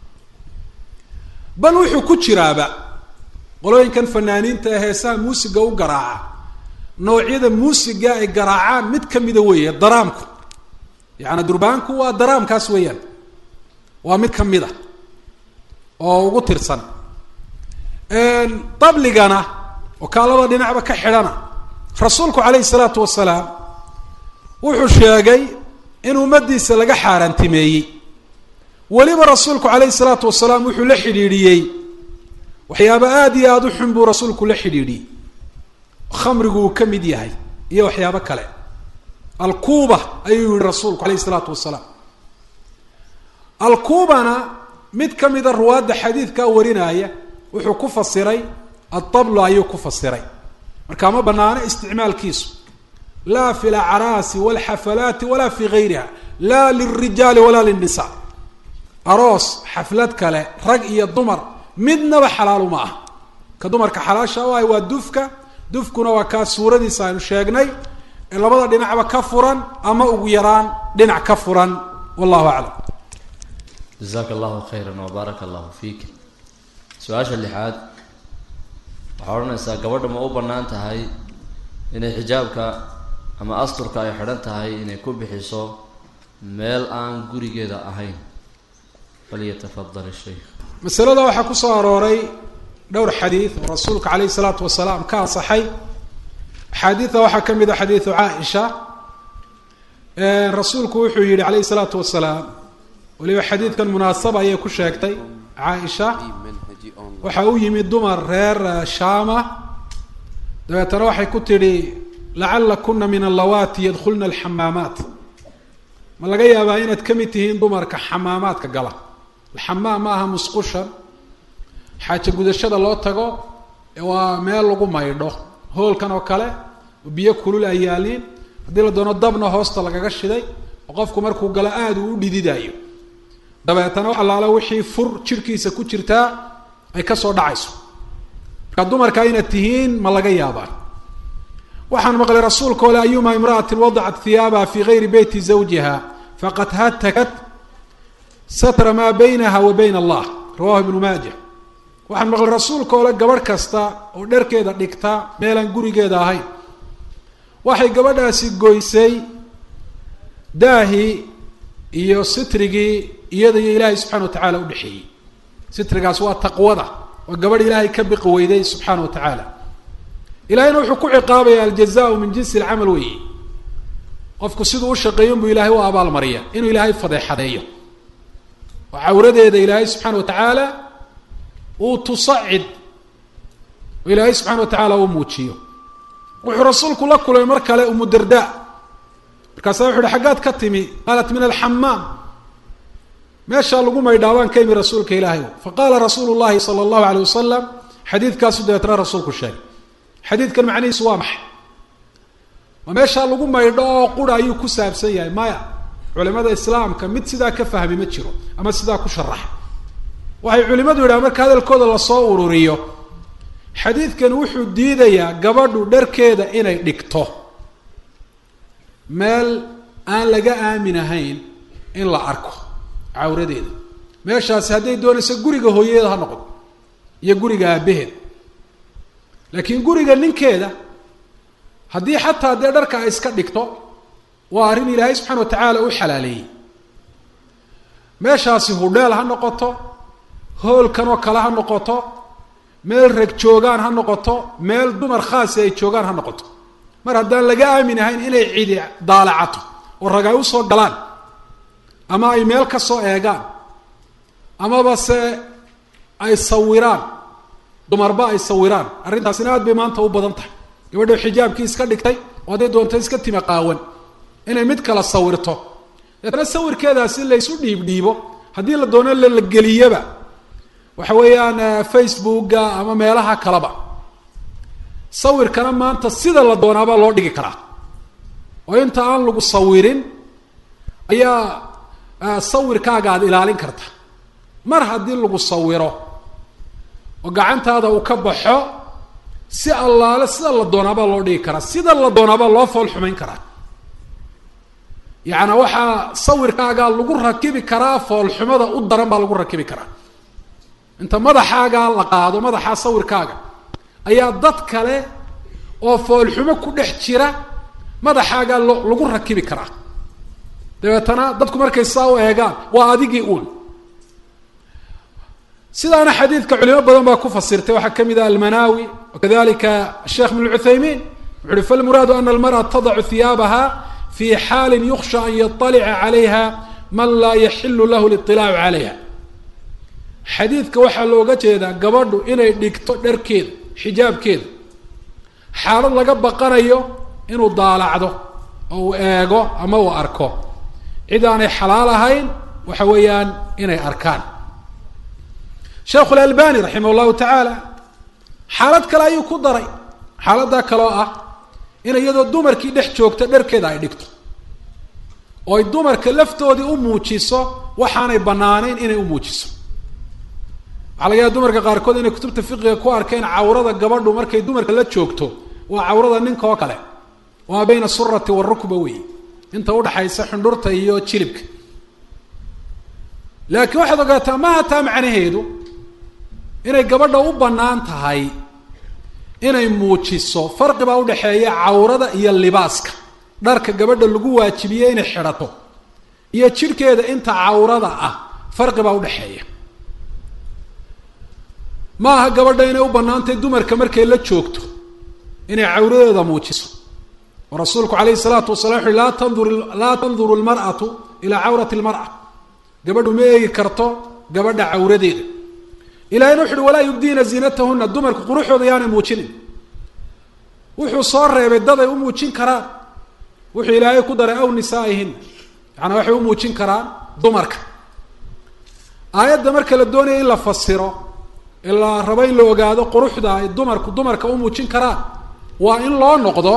C: bal wuxuu ku jiraaba qolooyinkan fanaaniinta ee heesaha muusiga u garaaca noocyada muusiga ay garaacaan mid kamida weeye daraamku yacni durbaanku waa daraamkaas weeyaan waa mid kamid a oo ugu tirsan dabligana oo kaa laba dhinacba ka xidhana rasuulku calayhi salaatu wasalaam wuxuu sheegay in ummadiisa laga xaaraantimeeyey weliba rasuulku calayhi salaatu wasalaam wuxuu la xidhiidhiyey waxyaaba aada iyo aada u xun buu rasuulku la xidhiidhiyey khamrigu uu ka mid yahay iyo waxyaabo kale alkuuba ayuu yihi rasuulku calayhi salaatu wasalaam alkuubana mid ka mida ruwaadda xadiidkaa warinaya wuxuu ku fasiray adablu ayuu ku fasiray markaa ma banaano isticmaalkiisu laa fi lacraasi walxafalaati walaa fi gayriha laa lilrijaali walaa lilnisa aroos xaflad kale rag iyo dumar midnaba xalaalu ma ah ka dumarka xalaasha u ahay waa dufka dufkuna waa kaa suuradiisa aynu sheegnay ee labada dhinacba ka furan ama ugu yaraan dhinac ka furan wallahu aclam
B: jazaaka allahu khayran wabaaraka allahu fiik su-aasha lixaad waxaa odhanaysaa gabadha ma u bannaan tahay inay xijaabka ama asturka ay xidhan tahay inay ku bixiso meel aan gurigeeda ahayn falyatafadal ishaykh
C: masalada waxaa ku soo arooray dhowr xadiid oo rasuulka calayhi salaatu wasalaam ka ansaxay axaadiida waxaa ka mid a xadiidu caaisha rasuulku wuxuu yihi calayhi salaatu wasalaam waliba xadiidkan munaasaba ayay ku sheegtay caaisha waxaa u yimid dumar reer shaama dabeetana waxay ku tidhi lacala kuna min allawaati yadkhulna alxamaamaat ma laga yaabaa inaad ka mid tihiin dumarka xamaamaadka gala alxamaam ma aha musqushan xaaja gudashada loo tago waa meel lagu maydho hoolkan oo kale biyo kulul ay yaaliin haddii la doono dabna hoosta lagaga shiday oo qofku markuu galo aada uu u dhididayo dabeetana wax allaala wixii fur jirhkiisa ku jirtaa ay kasoo dhacayso markaa dumarka inaad tihiin ma laga yaabaa waxaan maqlay rasuulka ole ayuma imra'atin wadacat hiyaabaha fi gayri beyti zawjiha faqad hatakat satra maa baynaha wa bayna allah rawahu ibnu maaja waxaan maqlay rasuulka ole gabadh kasta oo dharkeeda dhigta meelaan gurigeeda ahayn waxay gabadhaasi goysay daahii iyo sitrigii iyada iyo ilaahay subxana wa tacaala udhexeeyey sitrigaas waa taqwada waa gabadh ilaahay ka biqi weyday subxaana wa tacaala ilahayna wuxuu ku ciqaabaya aljazaau min jinsi alcamal weeye qofku siduu u shaqeeyo inbuu ilaahay u abaalmariya inuu ilaahay fadeexadeeyo oo cawradeeda ilaahay subxaana wa tacaala uu tusacid oo ilaahay subxana wa tacaala uu muujiyo wuxuu rasuulku la kulmay mar kale umu darda markaasa wuxu uhi xaggaad ka timi qaalat min alxamaam meeshaa lagu maydhaabaan ka imi rasuulka ilaahay faqaala rasuulu llahi sala allahu alayh wasalam xadiidkaasu dabeetna rasuulku sheegay xadiidkan macnihiisu waa maxay ma meeshaa lagu maydho oo qura ayuu ku saabsan yahay maya culimada islaamka mid sidaa ka fahmi ma jiro ama sidaa ku sharaxa waxay culimadu yidhaha marka hadalkooda lasoo ururiyo xadiidkan wuxuu diidayaa gabadhu dharkeeda inay dhigto meel aan laga aamin ahayn in la arko cawradeeda meeshaasi hadday doonayso guriga hooyadeeda ha noqdo iyo guriga aabaheed laakiin guriga ninkeeda haddii xataa dee dharka ay iska dhigto waa arrin ilaahay subxana wa tacaala u xalaaleeyey meeshaasi hudheel ha noqoto hoolkan oo kale ha noqoto meel rag joogaan ha noqoto meel dumar khaasi ay joogaan ha noqoto mar haddaan laga aamin ahayn inay cidi daalacato oo rag ay usoo galaan ama ay meel ka soo eegaan amaba se ay sawiraan dumarba ay sawiraan arrintaasina aad bay maanta u badan tahay gabadho xijaabkii iska dhigtay oo hadday doonto iska tima qaawan inay mid kala sawirto deetana sawirkeedaasi laysu dhiibdhiibo haddii la doono la geliyaba waxa weeyaan facebooka ama meelaha kaleba sawirkana maanta sida la doonaabaa loo dhigi karaa oo inta aan lagu sawirin ayaa sawirkaaga aada ilaalin karta mar haddii lagu sawiro oo gacantaada uu ka baxo si allaale sida la doonaabaa loo dhigi karaa sida la doonaabaa loo fool xumayn karaa yacnaa waxaa sawirkaaga lagu rakibi karaa foolxumada u daran baa lagu rakibi karaa inta madaxaaga la qaado madaxaa sawirkaaga ayaa dad kale oo foolxumo ku dhex jira madaxaaga lo lagu rakibi karaa dabeetana dadku markay saa u eegaan waa adigii uun sidaana xadiidka culimo badan baa ku fasirtay waxaa kamid ah almanaawi wakadalika sheekh ibn cuthaymiin wuxu uhi falmuraadu ana almar'a tadacu hiyaabaha fi xaalin yuksha an yaطalica calayha man laa yaxilu lahu liطilaacu calayha xadiidka waxaa looga jeedaa gabadhu inay dhigto dharkeeda xijaabkeeda xaalad laga baqanayo inuu daalacdo oo uu eego ama uu arko cid aanay xalaal ahayn waxa weeyaan inay arkaan sheekhu lalbani raximah llahu tacaala xaalad kale ayuu ku daray xaaladdaa kaloo ah in iyadoo dumarkii dhex joogta dharkeeda ay dhigto oo ay dumarka laftoodii u muujiso waxaanay banaanayn inay u muujiso waxaa laga yaaba dumarka qaarkood inay kutubta fiqiga ku arkeen cawrada gabadhu markay dumarka la joogto waa cawrada ninka oo kale waa bayna surati warukba wey inta udhaxaysa xundhurta iyo jilibka laakiin waxaad ogaataa ma hataa macnaheedu inay gabadha u banaan tahay inay muujiso farqi baa udhaxeeya cawrada iyo libaaska dharka gabadha lagu waajibiye inay xidhato iyo jidhkeeda inta cawrada ah farqi baa udhaxeeya ma aha gabadha inay u banaantahay dumarka markay la joogto inay cawradeeda muujiso oo rasuulku calayhi salaatu wasalaam wuxu laa tandur laa tanduru lmar'atu ilaa cawrati lmar'a gabadhu ma eegi karto gabadha cawradeeda ilahayna wuxu uhi walaa yubdiina ziinatahuna dumarku quruxooda yaanay muujinin wuxuu soo reebay dad ay u muujin karaan wuxuu ilaahay ku daray aw nisaa'ihina yaani waxay u muujin karaan dumarka aayadda marka la doonaya in la fasiro ilaa raba in la ogaado quruxda ay dumarku dumarka u muujin karaan waa in loo noqdo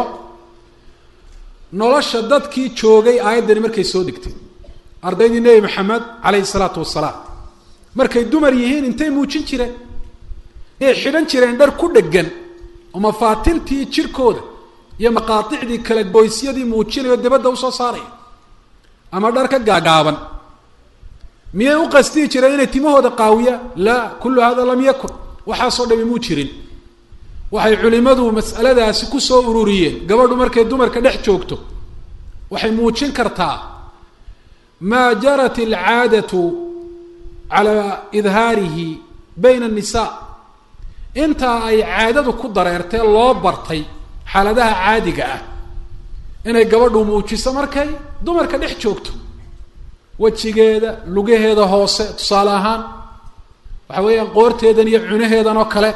C: nolosha dadkii joogay aayaddani markay soo degtay ardaydii nebi maxamed calayhi salaatu wasalaam markay dumar yihiin intay muujin jireen inay xidhan jireen dhar ku dhegan oo mafaatintii jirkooda iyo maqaaicdii kala goysyadii muujinayo dibadda usoo saaraya ama dhar ka gaagaaban miyay u qasdihi jireen inay timahooda qaawiyaan laa kullu hada lam yakun waxaasoo dhami muu jirin waxay culimadu mas'aladaasi kusoo ururiyeen gabadhu markay dumarka dhex joogto waxay muujin kartaa maa jarat alcaadatu calaa idhaarihi bayna annisaa intaa ay caadadu ku dareertee loo bartay xaaladaha caadiga ah inay gabadhu muujiso markay dumarka dhex joogto wejigeeda lugaheeda hoose tusaale ahaan waxa weeyaan qoorteedan iyo cunaheedan oo kale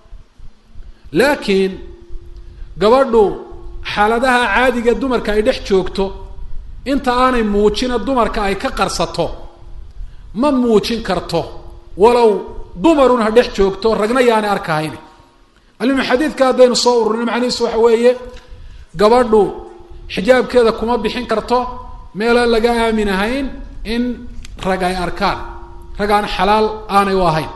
C: laakiin gabadhu xaaladaha caadiga dumarka ay dhex joogto inta aanay muujina dumarka ay ka qarsato ma muujin karto walow dumarun ha dhex joogto ragna yaanay arkahayn alimu xadiidka haddaynu soo ururino macnihiisu waxa weeye gabadhu xijaabkeeda kuma bixin karto meelaan laga aamin ahayn in rag ay arkaan rag aan xalaal aanay u ahayn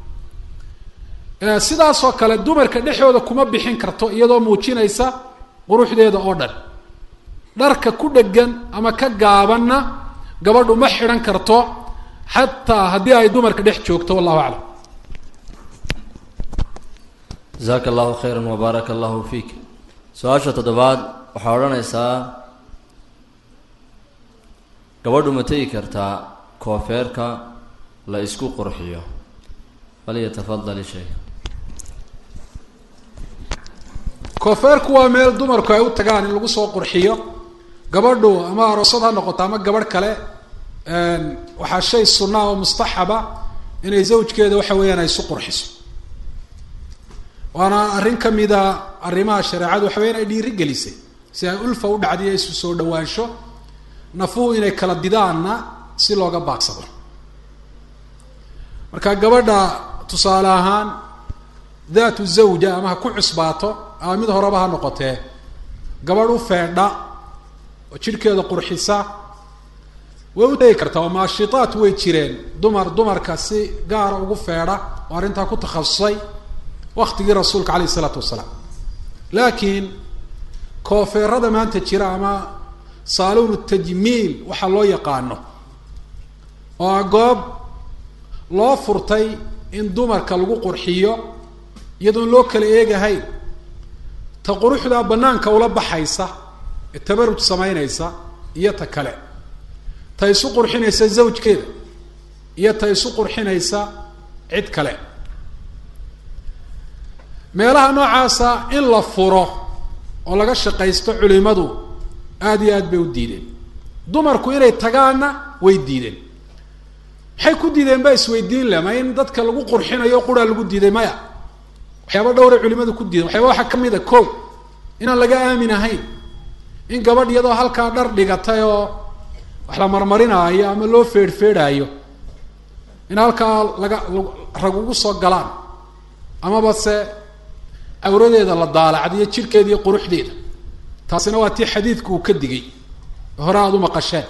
C: sidaasoo kale dumarka dhexooda kuma bixin karto iyadoo muujinaysa quruxdeeda oo dhan dharka ku dhegan ama ka gaabanna gabadhu ma xidhan karto xataa haddii ay dumarka dhex joogto wallahu aclam
B: jazaaka allahu khayra wabaaraka allahu fiik su-aasha toddobaad waxaa odhanaysaa gabadhu ma tegi kartaa koofeerka la isku qurxiyo bal yatafadali shay
C: koofeerku waa meel dumarku ay u tagaan in lagu soo qurxiyo gabadhu ama aroosad ha noqoto ama gabadh kale waxaa shay sunna oo mustaxaba inay zawjkeeda waxa weeyaan ay isu qurxiso waana arrin ka mida arrimaha shareecadu waxa weeyaan ay dhiiri gelisay si ay ulfa u dhacdiyo isu soo dhawaansho nafuhu inay kala didaanna si looga baagsado marka gabadha tusaale ahaan daatu zawja ama ha ku cusbaato ama mid horeba ha noqotee gabadh u feedha oo jidhkeeda qurxisa way u tegi kartaa oo maashitaat way jireen dumar dumarka si gaara ugu feedha oo arrintaa ku takhasusay waktigii rasuulka calayhi isalaatu wasalaam laakiin koofeerada maanta jira ama saaluun tajmiil waxaa loo yaqaano oo a goob loo furtay in dumarka lagu qurxiyo iyadoon loo kala eegahayn ta quruxdaa banaanka ula baxaysa ee tabaruj samaynaysa iyo ta kale ta isu qurxinaysa zawjkeeda iyo ta isu qurxinaysa cid kale meelaha noocaasa in la furo oo laga shaqaysto culimadu aada iyo aad bay u diideen dumarku inay tagaanna way diideen maxay ku diideen ba isweydiin leh ma in dadka lagu qurxinayo quraa lagu diiday maya waxyaaba dhowray culimadu ku diideen waxyaaba waxaa ka mid a kow inaan laga aamin ahayn in gabadh iyadoo halkaa dhar dhigatay oo wax la marmarinaayo ama loo feedhfeedhaayo in halkaa laga rag ugu soo galaan amaba se cawradeeda la daalacdiyo jidhkeeda iyo quruxdeeda taasina waa tii xadiidku uu ka digay hore aada u maqasheen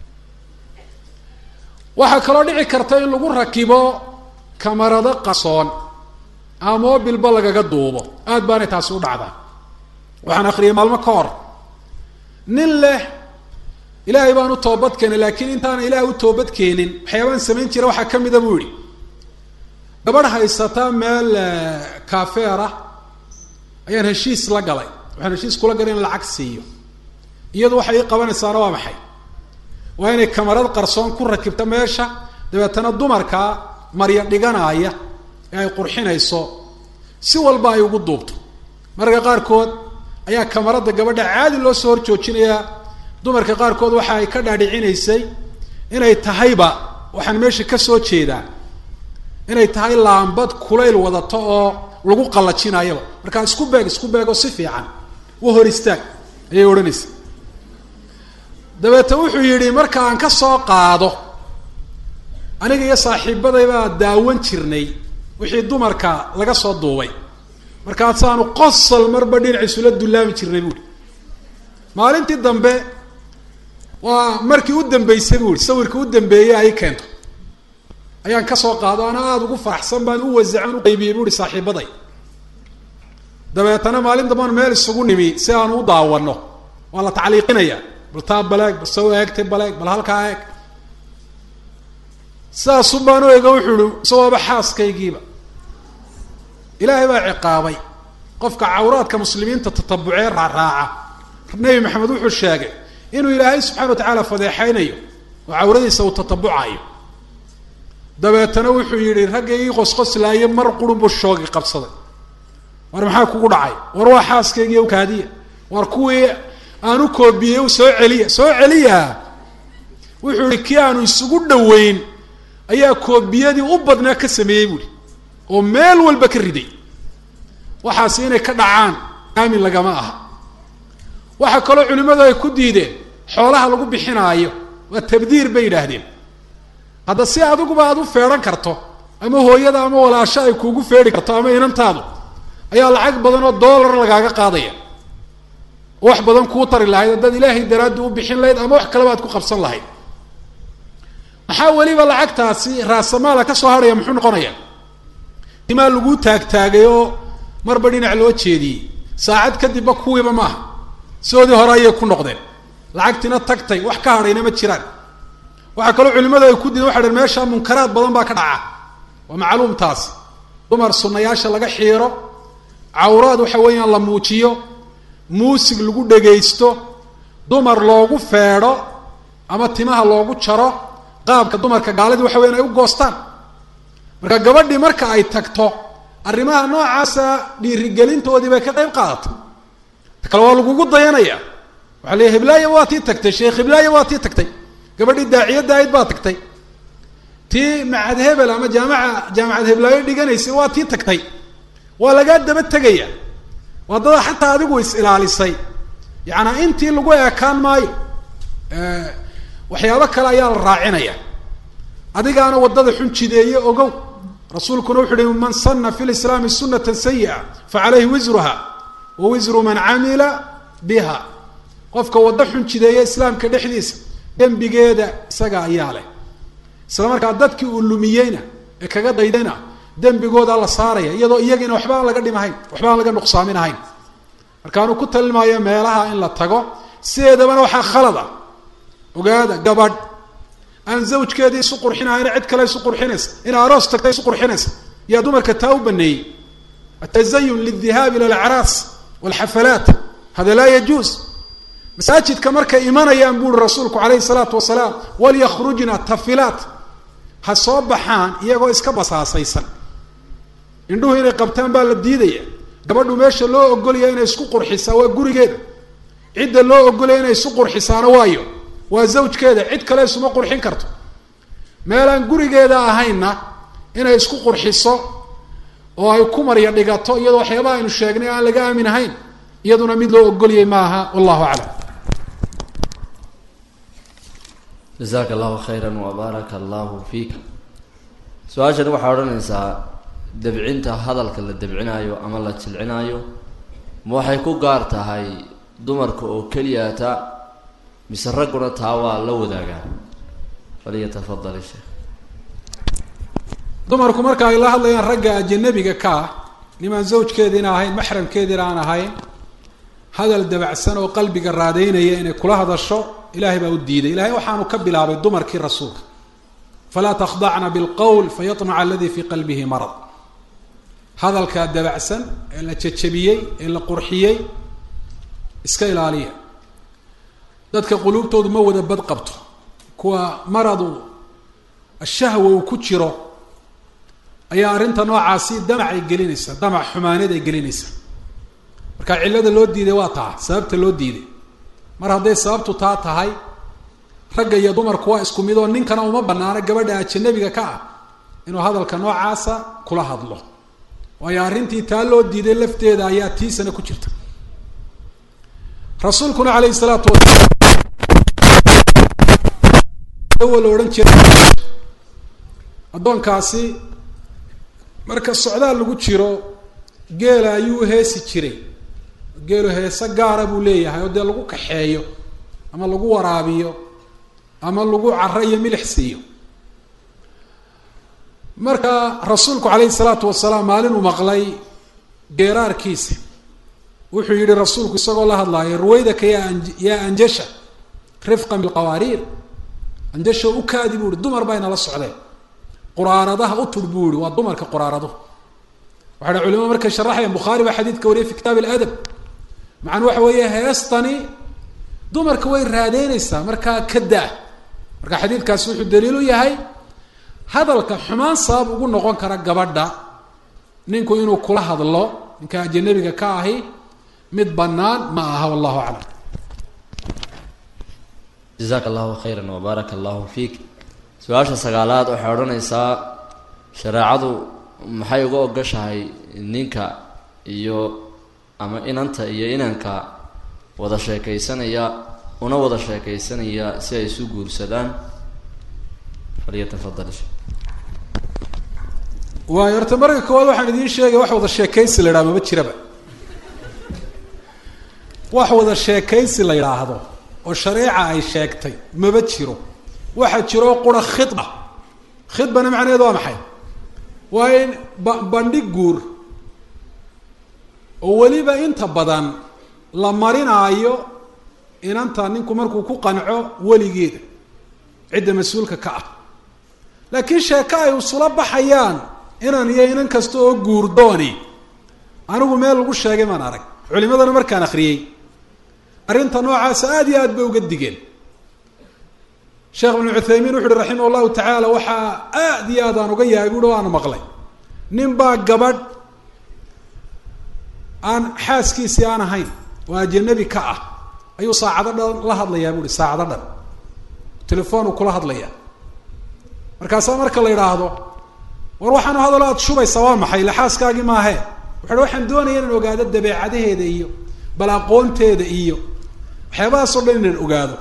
C: waxaa kaloo dhici karta in lagu rakibo kamarado qasoon ama mobilba lagaga duubo aada baanay taasi u dhacdaa waxaan akriyay maalmo ka hor nin leh ilaahay baan u toobad keenay laakiin intaana ilaahay u toobad keenin waxyaabaan samayn jira waxaa ka mida buu yihi gabadh haysata meel kaafeer ah ayaan heshiis la galay waxaan heshiis kula galay in lacag siiyo iyadu waxay ii qabanaysaana waa maxay waa inay kamarad qarsoon ku rakibto meesha dabeetana dumarka marya dhiganaaya ee ay qurxinayso si walba ay ugu duubto mararka qaarkood ayaa kamarada gabadha caadi loo soo horjoojinayaa dumarka qaarkood waxa ay ka dhaadhicinaysay inay tahayba waxaan meesha ka soo jeedaa inay tahay laambad kulayl wadato oo lagu qallajinayaba markaa isku beeg isku beego si fiican u hor istaag ayay odhanaysa dabeeta wuxuu yidhi marka aan ka soo qaado aniga iyo saaxiibaday baa daawan jirnay wixii dumarka laga soo duubay markaasaanu qosol marba dhinaciisula dullaami jirnay buuhi maalintii dambe waa markii u dambeysay buu ihi sawirkii u dambeeyey ay keento ayaan ka soo qaado ana aada ugu faraxsan baan u wasacan u qaybiyey buuhi saaxiibaday dabeetana maalin dambaan meel isugu nimi si aanu u daawano waa la tacliiqinaya bal taa baleeg bal soo eegtay baleeg bal halkaa eeg sidaasu baan u ega wuxuu ihi isagooba xaaskaygiiba ilaahay baa ciqaabay qofka cawraadka muslimiinta tatabucee raaraaca nebi maxamed wuxuu sheegay inuu ilaahay subxana wa tacaala fadeexaynayo oo cawradiisa uu tatabucayo dabeetana wuxuu yihi ragga ii qosqoslaaye mar qurun buu shoogi qabsaday war maxaa kugu dhacay war waa xaaskaygiiy u kaadiya war kuwii aan u koobiyey u soo celiya soo celiya wuxuu yihi kii aanu isugu dhaweyn ayaa koobiyadii u badnaa ka sameeyey buuhi oo meel walba ka riday waxaasi inay ka dhacaan aamin lagama aha waxaa kaloo culimmadu ay ku diideen xoolaha lagu bixinaayo waa tabdiir bay yidhaahdeen hadda si adiguba aada u feedhan karto ama hooyada ama walaasho ay kuugu feedhi karto ama inantaadu ayaa lacag badan oo dollar lagaaga qaadaya wax badan kuu tari lahayd haddaad ilaahay daraaddi u bixin lahayd ama wax kaleba aad ku qabsan lahayd maxaa weliba lacagtaasi raasamaala ka soo hadhaya muxuu noqonaya imaa laguu taagtaagay oo marba dhinac loo jeediyey saacad kadibba kuwiiba maaha sidoodii hore ayay ku noqdeen lacagtina tagtay wax ka hadhayna ma jiraan waxaa kaloo culimadu ay ku diideen waxa dhan meesha munkaraad badan baa ka dhaca waa macluum taas dumar sunnayaasha laga xiiro cawraad waxa weeyaan la muujiyo muusig lagu dhagaysto dumar loogu feedho ama timaha loogu jaro qaabka dumarka gaalada waxa weya inay u goostaan. marka gabadhii marka ay tagto arrimaha noocaasa dhiirigelintoodii bay ka qayb qaadatay. ta kale waa lagugu dayanaya, waxaa leeyahy hiblaayo waa tii tagtay, sheekh hiblaayo waa tii tagtay, gabadhii daaciyadda ahayd baa tagtay, tii macad hebel ama jaamaca jaamacad heblaayo dhiganaysay waa tii tagtay, waa lagaa daba tegaya. waddada xataa adigu is ilaalisay, yacanaa intii lagu eekaan maayo, waxyaabo kale ayaa la raacinaya. adigaana waddada xun jideeye ogow. rasuulkuna wuxu uhi man sana fi lislaami sunatan sayi'a facalayhi wisruha wa wisru man camila biha. qofka waddo xun jideeye islaamka dhexdiisa dembigeeda isaga ayaa leh. isla markaa dadkii uu lumiyeyna ee kaga daydayna dembigooda la saaraya, iyadoo iyagiina waxba aan laga dhimahayn, waxba aan laga nuqsaaminahayn. markaanuu ku talimaayo meelaha in la tago. sideedabana waxaa khalad ah, ogaada, gabadh aan zawjkeedii isu qurxinahayna cid kale isu qurxinaysa, in aroos tagta isu qurxinaysa, yaa dumarka taa u baneeyey. atazayun lildihaabi ila alacraas walxafalaat hada laa yajuus. masaajidka markay imanayaan buuri rasuulku calayhi salaatu wasalaam, walyakrujna tafilaat, ha soo baxaan iyagoo iska basaasaysan. indhuhu inay qabtaan baa la diidaya. gabadhu meesha loo ogolaya inay isku qurxisaa waa gurigeeda. cidda loo ogolaya inay isu qurxisaana waayo, waa zawjkeeda. cid kale isuma qurxin karto. meelaan gurigeeda ahaynna inay isku qurxiso oo ay ku marya dhigato iyadoo waxyaabaha aynu sheegnay aan laga aamin ahayn, iyaduna mid loo ogolyay maaha. wallahu aclam.
B: jazaaka allahu khayra wabaaraka allahu fiika. su-aashani waxaa odhanaysaa, dabcinta hadalka la dabcinaayo ama la jilcinaayo ma waxay ku gaar tahay dumarka oo keliyata mise ragguna taa waa la wadaagaa? falyatafadal sheekh.
C: dumarku marka ay la hadlayaan ragga ajanabiga ka ah, nimaan zawjkeediina ahayn, maxramkeediina aan ahayn, hadal dabacsan oo qalbiga raadeynaya inay kula hadasho ilahay baa u diiday. ilahay waxaanu ka bilaabay dumarkii rasuulka, falaa takhdacna bilqowl fayamaca aladii fii qalbihi marad. hadalkaa dabacsan ee la jajabiyey ee la qurxiyey iska ilaaliya. dadka quluubtoodu ma wada bad qabto. kuwa maradu ashahwa uu ku jiro ayaa arrinta noocaasi damac ay gelinaysa, damac xumaaneed ay gelinaysa. marka cillada loo diiday waa taa, sababta loo diiday. mar hadday sababtu taa tahay, ragga iyo dumarku waa isku mid oo ninkana uma banaano gabadha ajanabiga ka ah inuu hadalka noocaasa kula hadlo, waayo arrintii taa loo diiday lafteeda ayaa tiisana ku jirta. rasuulkuna calayhi salaatu wasalaam la odhan jiray addoonkaasi marka socdaal lagu jiro geela ayuu heesi jiray. geelu heese gaara buu leeyahay oo dee lagu kaxeeyo ama lagu waraabiyo ama lagu caro iyo milix siiyo. marka rasuulku calayhi salaatu wasalaam maalin uu maqlay geeraarkiisa, wuxuu yihi rasuulku isagoo la hadlaayo, ruwaydaka ya yaa anjasha rifqan bilqawaariir. anjasha u kaadi buu ihi, dumar bayna la socdeen. quraaradaha u tur buu ihi, waa dumarka quraarado. waxa dha culimada markay sharaxayaan, bukhaari baa xadiidka wariyay fi kitaab aladab. macana waxa weeye heestani dumarka way raadeynaysaa, markaa ka daa. marka xadiidkaasi wuxuu daliil u yahay hadalka xumaan sabab ugu noqon kara gabadha ninku inuu kula hadlo, ninka ajanabiga ka ahi mid banaan ma aha. wallahu aclam.
B: jazaaka allahu khayra wabaaraka allahu fiik. su-aasha sagaalaad waxay odhanaysaa, shareecadu maxay uga ogashahay ninka iyo ama inanta iyo inanka wada sheekaysanaya una wada sheekaysanaya si ay isu guursadaan? falyatafadal.
C: waayo horta marka koowaad waxaan idiin sheegay wax wada sheekaysi la yidhaha maba jiraba. wax wada sheekaysi la yidhaahdo oo shareeca ay sheegtay maba jiro. waxaa jiro qura khidba. khidbana macnaheedu waa maxay? waa in ba- bandhig guur oo weliba inta badan la marinaayo inanta ninku markuu ku qanco weligeeda, cidda mas-uulka ka ah. laakiin sheeko ay usula baxayaan inan iyo inan kasta oo guurdooni, anigu meel lagu sheegay maan arag. culimadana markaan akriyey arrinta noocaasa aada iyo aad bay uga digeen. sheekh ibnu cuthaymiin wuxu uhi raximah llahu tacaala waxaa aad iyo aad aan uga yahay buuhi o aan maqlay nin baa gabadh aan xaaskiisii aan ahayn oo ajanabi ka ah ayuu saacado dhan la hadlayaa buuhi saacado dhan telefoon uu kula hadlayaa markaasaa marka la yidhaahdo war waxaanu hadalo aad shubaysa waa maxay ila xaaskaagii maahe wuxu waxaan doonaya inaan ogaado dabeecadaheeda iyo bal aqoonteeda iyo waxyaabahaasoo dhan inaan ogaado.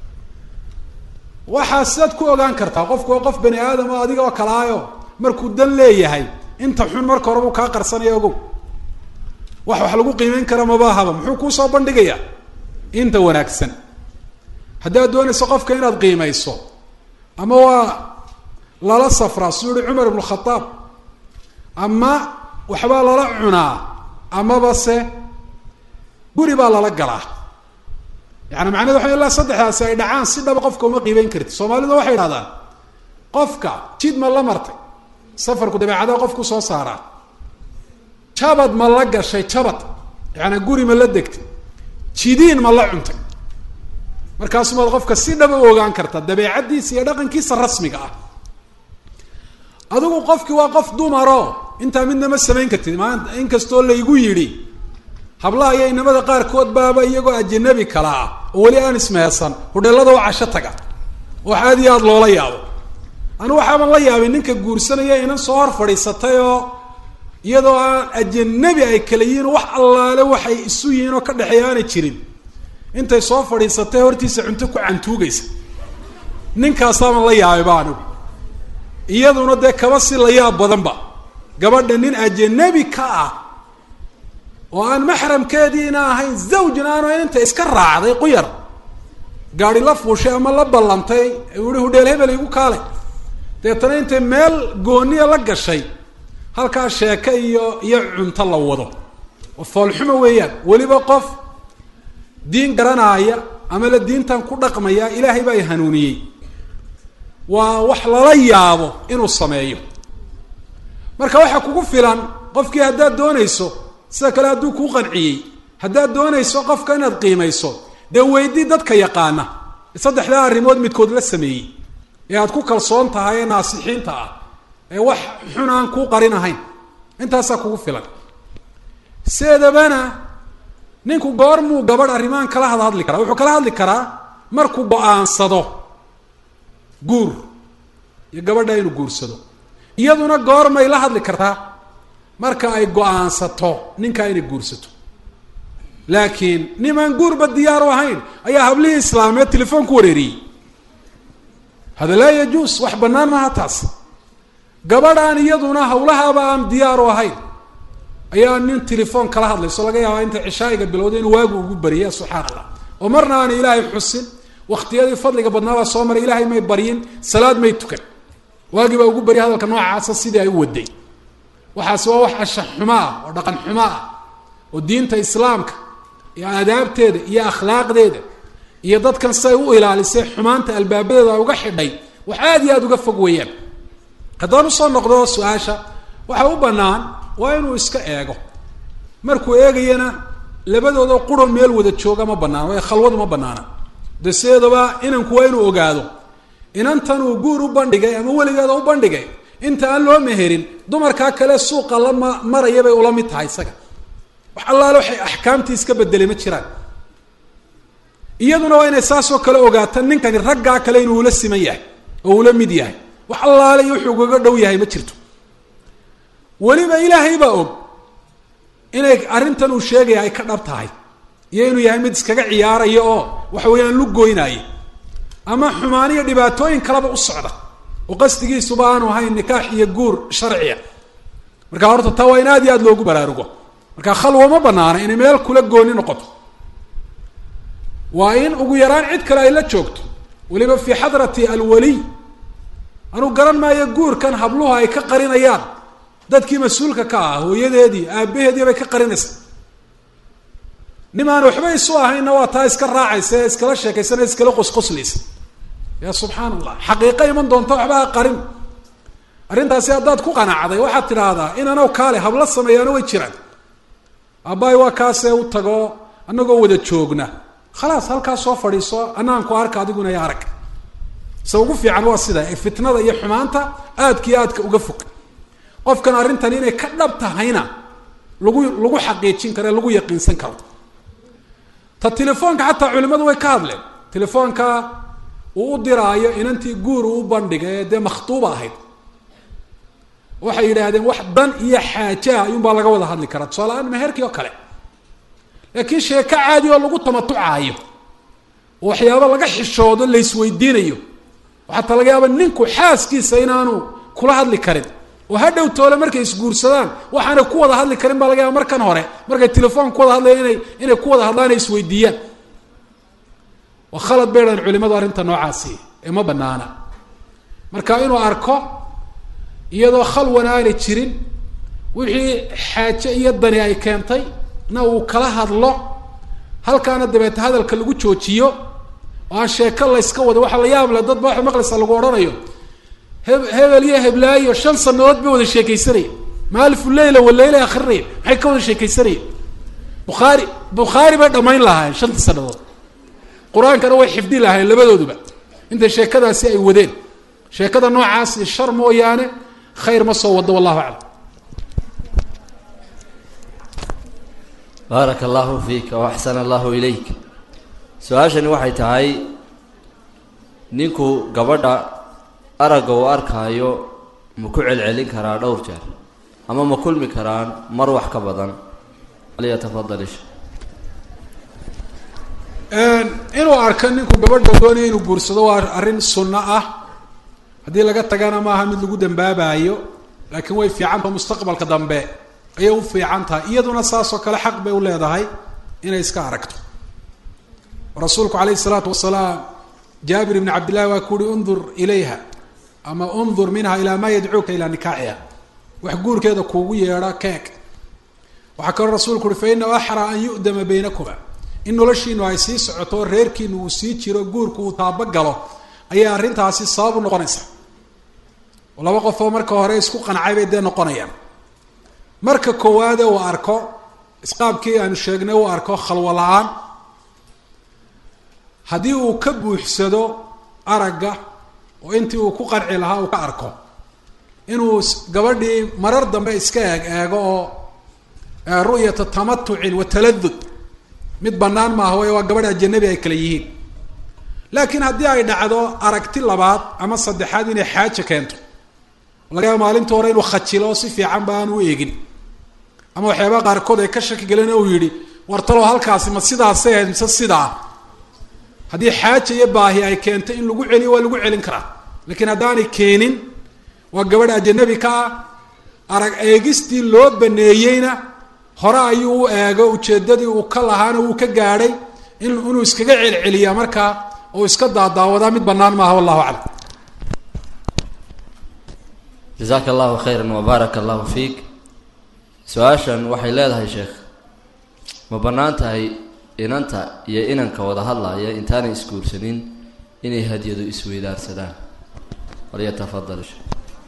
C: waxaa sidaad ku ogaan kartaa qofku waa qof bani aadam oo adiga oo kalaayo markuu dan leeyahay inta xun marka horeba kaa qarsanaya ogow wax wax lagu qiimeyn kara mabaahaba muxuu kuusoo bandhigayaa inta wanaagsan. haddaad doonayso qofka inaad qiimeyso ama waa lala safraa suu yihi cumar ibnu khataab ama waxbaa lala cunaa amaba se guri baa lala galaa. yani macnahedu waxa ilaa saddexdaasi ay dhacaan si dhaba qofka uma qiibeyn karti. soomaalidu waxay idhahdaan qofka jid ma la martay safarku dabeecadaha qofku soo saaraa jabad ma la gashay jabad yaani guri ma la degtay jidiin ma la cuntay markaasumaad qofka si dhaba u ogaan karta dabeecadiisa iyo dhaqankiisa rasmiga ah. adigu qofki waa qof dumaro intaa midna ma samayn kartid maanta inkastoo laygu yidhi hablaha iyo inamada qaarkood baaba iyagoo ajanabi kala ah oo weli aan ismehersan hudheelada oo casho taga wax aad iyo aad loola yaabo. anigu waxaaban la yaabay ninka guursanaya inan soo hor fadhiisatay oo iyadoo aan ajanabi ay kala yihiin wax allaale waxay isu yihiin oo ka dhexeeya aanay jirin intay soo fadhiisatay hortiisa cunto ku cantuugaysa ninkaasaaban la yaabay ba anigu. iyaduna dee kaba si la yaab badanba gabadha nin ajanabi ka ah oo aan maxramkeediina ahayn zawjna aanu inta iska raacday quyar gaari la fuushay ama la ballantay uu hudheel hebel igu kaale deetana intay meel gooniya la gashay halkaa sheeke iyo iyo cunto la wado oo foolxumo weeyaan. weliba qof diin garanaaya ama la diintan ku dhaqmaya ilaahay baa i hanuuniyey waa wax lala yaabo inuu sameeyo. marka waxaa kugu filan qofkii haddaad doonayso sida kale hadduu kuu qanciyey haddaad doonayso qofka inaad qiimayso dee weydii dadka yaqaana saddexdaa arrimood midkood la sameeyey ee aad ku kalsoon tahay ee naasixiinta ah ee wax xun aan kuu qarin ahayn intaasaa kugu filan. seedabana ninku goormuu gabadh arrimahan kala had hadli karaa wuxuu kala hadli karaa markuu go-aansado guur iyo gabadha inuu guursado. iyaduna goormay la hadli kartaa marka ay go-aansato ninkaa inay guursato. laakiin nimaan guurba diyaar u ahayn ayaa hablihii islaameed telefoon ku wareeriyey hada laa yajuus wax banaan maaha taas. gabadhaan iyaduna hawlahaaba aan diyaar u ahayn ayaa nin telefoon kala hadlayso laga yaabaa inta cishaa'iga bilowday inuu waagu ugu bariya subxaan allah oo marna aan ilaahay xusin waktiyadii fadliga badnaabaa soo maray ilaahay may baryin salaad may tukan waagii baa ugu bari hadalka noocaasa sidii ay u waday. waxaas waa wax ashax xumo ah oo dhaqan xumo ah oo diinta islaamka iyo aadaabteeda iyo akhlaaqdeeda iyo dadkan say u ilaalisay xumaanta albaabadeeda uga xidhay wax aad iyo aada uga fog weeyaan. haddaan usoo noqdo su-aasha waxa u banaan waa inuu iska eego markuu eegayana labadooda quro meel wada jooga ma banaana way khalwadu ma banaana. de sideedaba inanku waa inuu ogaado inantan uu guur u bandhigay ama weligeeda u bandhigay inta aan loo meherin dumarkaa kale suuqa la ma maraya bay ula mid tahay isaga wax allaale waxay axkaamtii iska bedelay ma jiraan. iyaduna waa inay saasoo kale ogaata ninkani raggaa kale inuu ula siman yahay oo ula mid yahay wax allaale iyo wuxuu ugaga dhow yahay ma jirto. weliba ilaahay baa og inay arrintan uu sheegaya ay ka dhab tahay iyo inuu yahay mid iskaga ciyaaraya oo waxa weeyaan lu gooynaayo ama xumaan iyo dhibaatooyin kaleba u socda oo qasdigiisuba aanu ahayn nikaax iyo guur sharciya. marka horta taa waa in aad iyo aad loogu baraarugo. marka khalwo ma banaana inay meel kula gooni noqoto waa in ugu yaraan cid kale ay la joogto weliba fii xadrati alwaliy. anuu garan maayo guurkan habluhu ay ka qarinayaan dadkii mas-uulka ka ah hooyadeedii aabaheedii bay ka qarinaysa. nimaan waxba isu ahaynna waa taa iska raacaysa ee iskala sheekaysana iskala qosqoslaysa. ya subxaan allah xaqiiqa iman doonta waxba ha qarin. arrintaasi haddaad ku qanacday waxaad tidhaahdaa inanow kaale habla sameeyaano way jiraan aabbahay waa kaasee u tago annagoo wada joogna khalaas halkaas soo fadhiiso anaanku arka adiguna ya arag se ugu fiican waa sida ee fitnada iyo xumaanta aadkiyo aadka uga fog qofkan arrintan inay ka dhab tahayna lagu lagu xaqiijin karo lagu yaqiinsan karo ta telefoonka xataa culimadu way ka hadleen telefoonka uu u diraayo inantii guur uu bandhigay dee makhtuuba ahayd waxay yidhaahdeen wax dan iyo xaaja ayuunbaa laga wada hadli karaa tusaale-aan meherkii oo kale laakiin sheeko caadi oo lagu tamatucaayo oo waxyaaba laga xishoodo la isweydiinayo waxaata laga yaaba ninku xaaskiisa inaanu kula hadli karin oo hadhow toole markay isguursadaan waxaana ku wada hadli karin baa laga yaaba markan hore markay telefoon ku wada hadlayan inay inay ku wada hadlaan ay isweydiiyaan waa khalad bay dhahan culimadu arrinta noocaasi ee ma banaana marka inuu arko iyadoo khalwana aanay jirin wixii xaaje iyo dani ay keentay na uu kala hadlo halkaana dabeeta hadalka lagu joojiyo oo aan sheeko la yska wado waxa la yaab leh dad ba waxa maqlaysa lagu odhanayo heb hebel iyo heblaayo shan sanadood bay wada sheekaysanaya maalifu leyla wa leyla akhrinaya maxay ka wada sheekaysanaya bukhaari bukhaari bay dhammayn lahaayeen shantii sanadood qur-aankana way xifdi lahaayeen labadooduba inta sheekadaasi ay wadeen sheekada noocaasi shar mooyaane khayr ma soo wado wallahu aclam
B: baaraka allahu fiika waaxsana allahu ilayk su-aashani waxay tahay ninku gabadha aragga uu arkaayo ma ku celcelin karaa dhowr jeer ama ma kulmi karaan mar wax ka badan alyatafadal ish
C: inuu arko ninku gabadha doonaya inuu guursado waa arrin sunno ah haddii laga tagana maaha mid lagu dambaabayo laakiin way fiicantaha mustaqbalka dambe ayay u fiican tahay iyaduna saasoo kale xaq bay u leedahay inay iska aragto rasuulku calayhi isalaatu wasalaam jaabir ibni cabdillahi waa ku uhi undur ilayha ama undur minha ilaa maa yadcuuka ilaa nikaaxiha wax guurkeeda kuugu yeedha keeg waxaa kaloo rasuulku uhi fa inahu axraa an yu'dama baynakuma in noloshiinu ay sii socoto oo reerkiinu uu sii jiro guurku uu taabagalo ayay arrintaasi sabab u noqonaysaa oo laba qofoo marka hore isku qancay bay dee noqonayaan marka koowaade uu arko isqaabkii aanu sheegnay uu arko khalwo la-aan haddii uu ka buuxsado aragga oo intii uu ku qanci lahaa uu ka arko inuu gabadhii marar dambe iska eeg eego oo ru'yata tamatucin wa taladud mid bannaan maaha way waa gabadh ajanabi ay kale yihiin laakiin haddii ay dhacdo aragti labaad ama saddexaad inay xaaja keento laga yaaba maalinta hore inuu khajilo si fiican ba aan u eegin ama waxyaabaha qaarkood ay ka shaki galeen uu yidhi wartalo halkaasi ma sidaasay ahayd mise sidaa haddii xaaja iyo baahi ay keento in lagu celiyo waa lagu celin karaa laakiin haddaanay keenin waa gabadh ajanabi ka ah arag eegistii loo baneeyeyna hore ayuu u eego ujeedadii uu ka lahaana wuu ka gaadhay in inuu iskaga celceliyaa markaa oo iska daadaawadaa mid bannaan maaha wallahu aclam
B: jazaaka allahu khayran wabaaraka allahu fiik su-aashan waxay leedahay sheekh ma bannaan tahay inanta iyo inanka wada hadlaya intaanay isguursanin inay hadiyadu isweydaarsadaan walyatafadal sheekh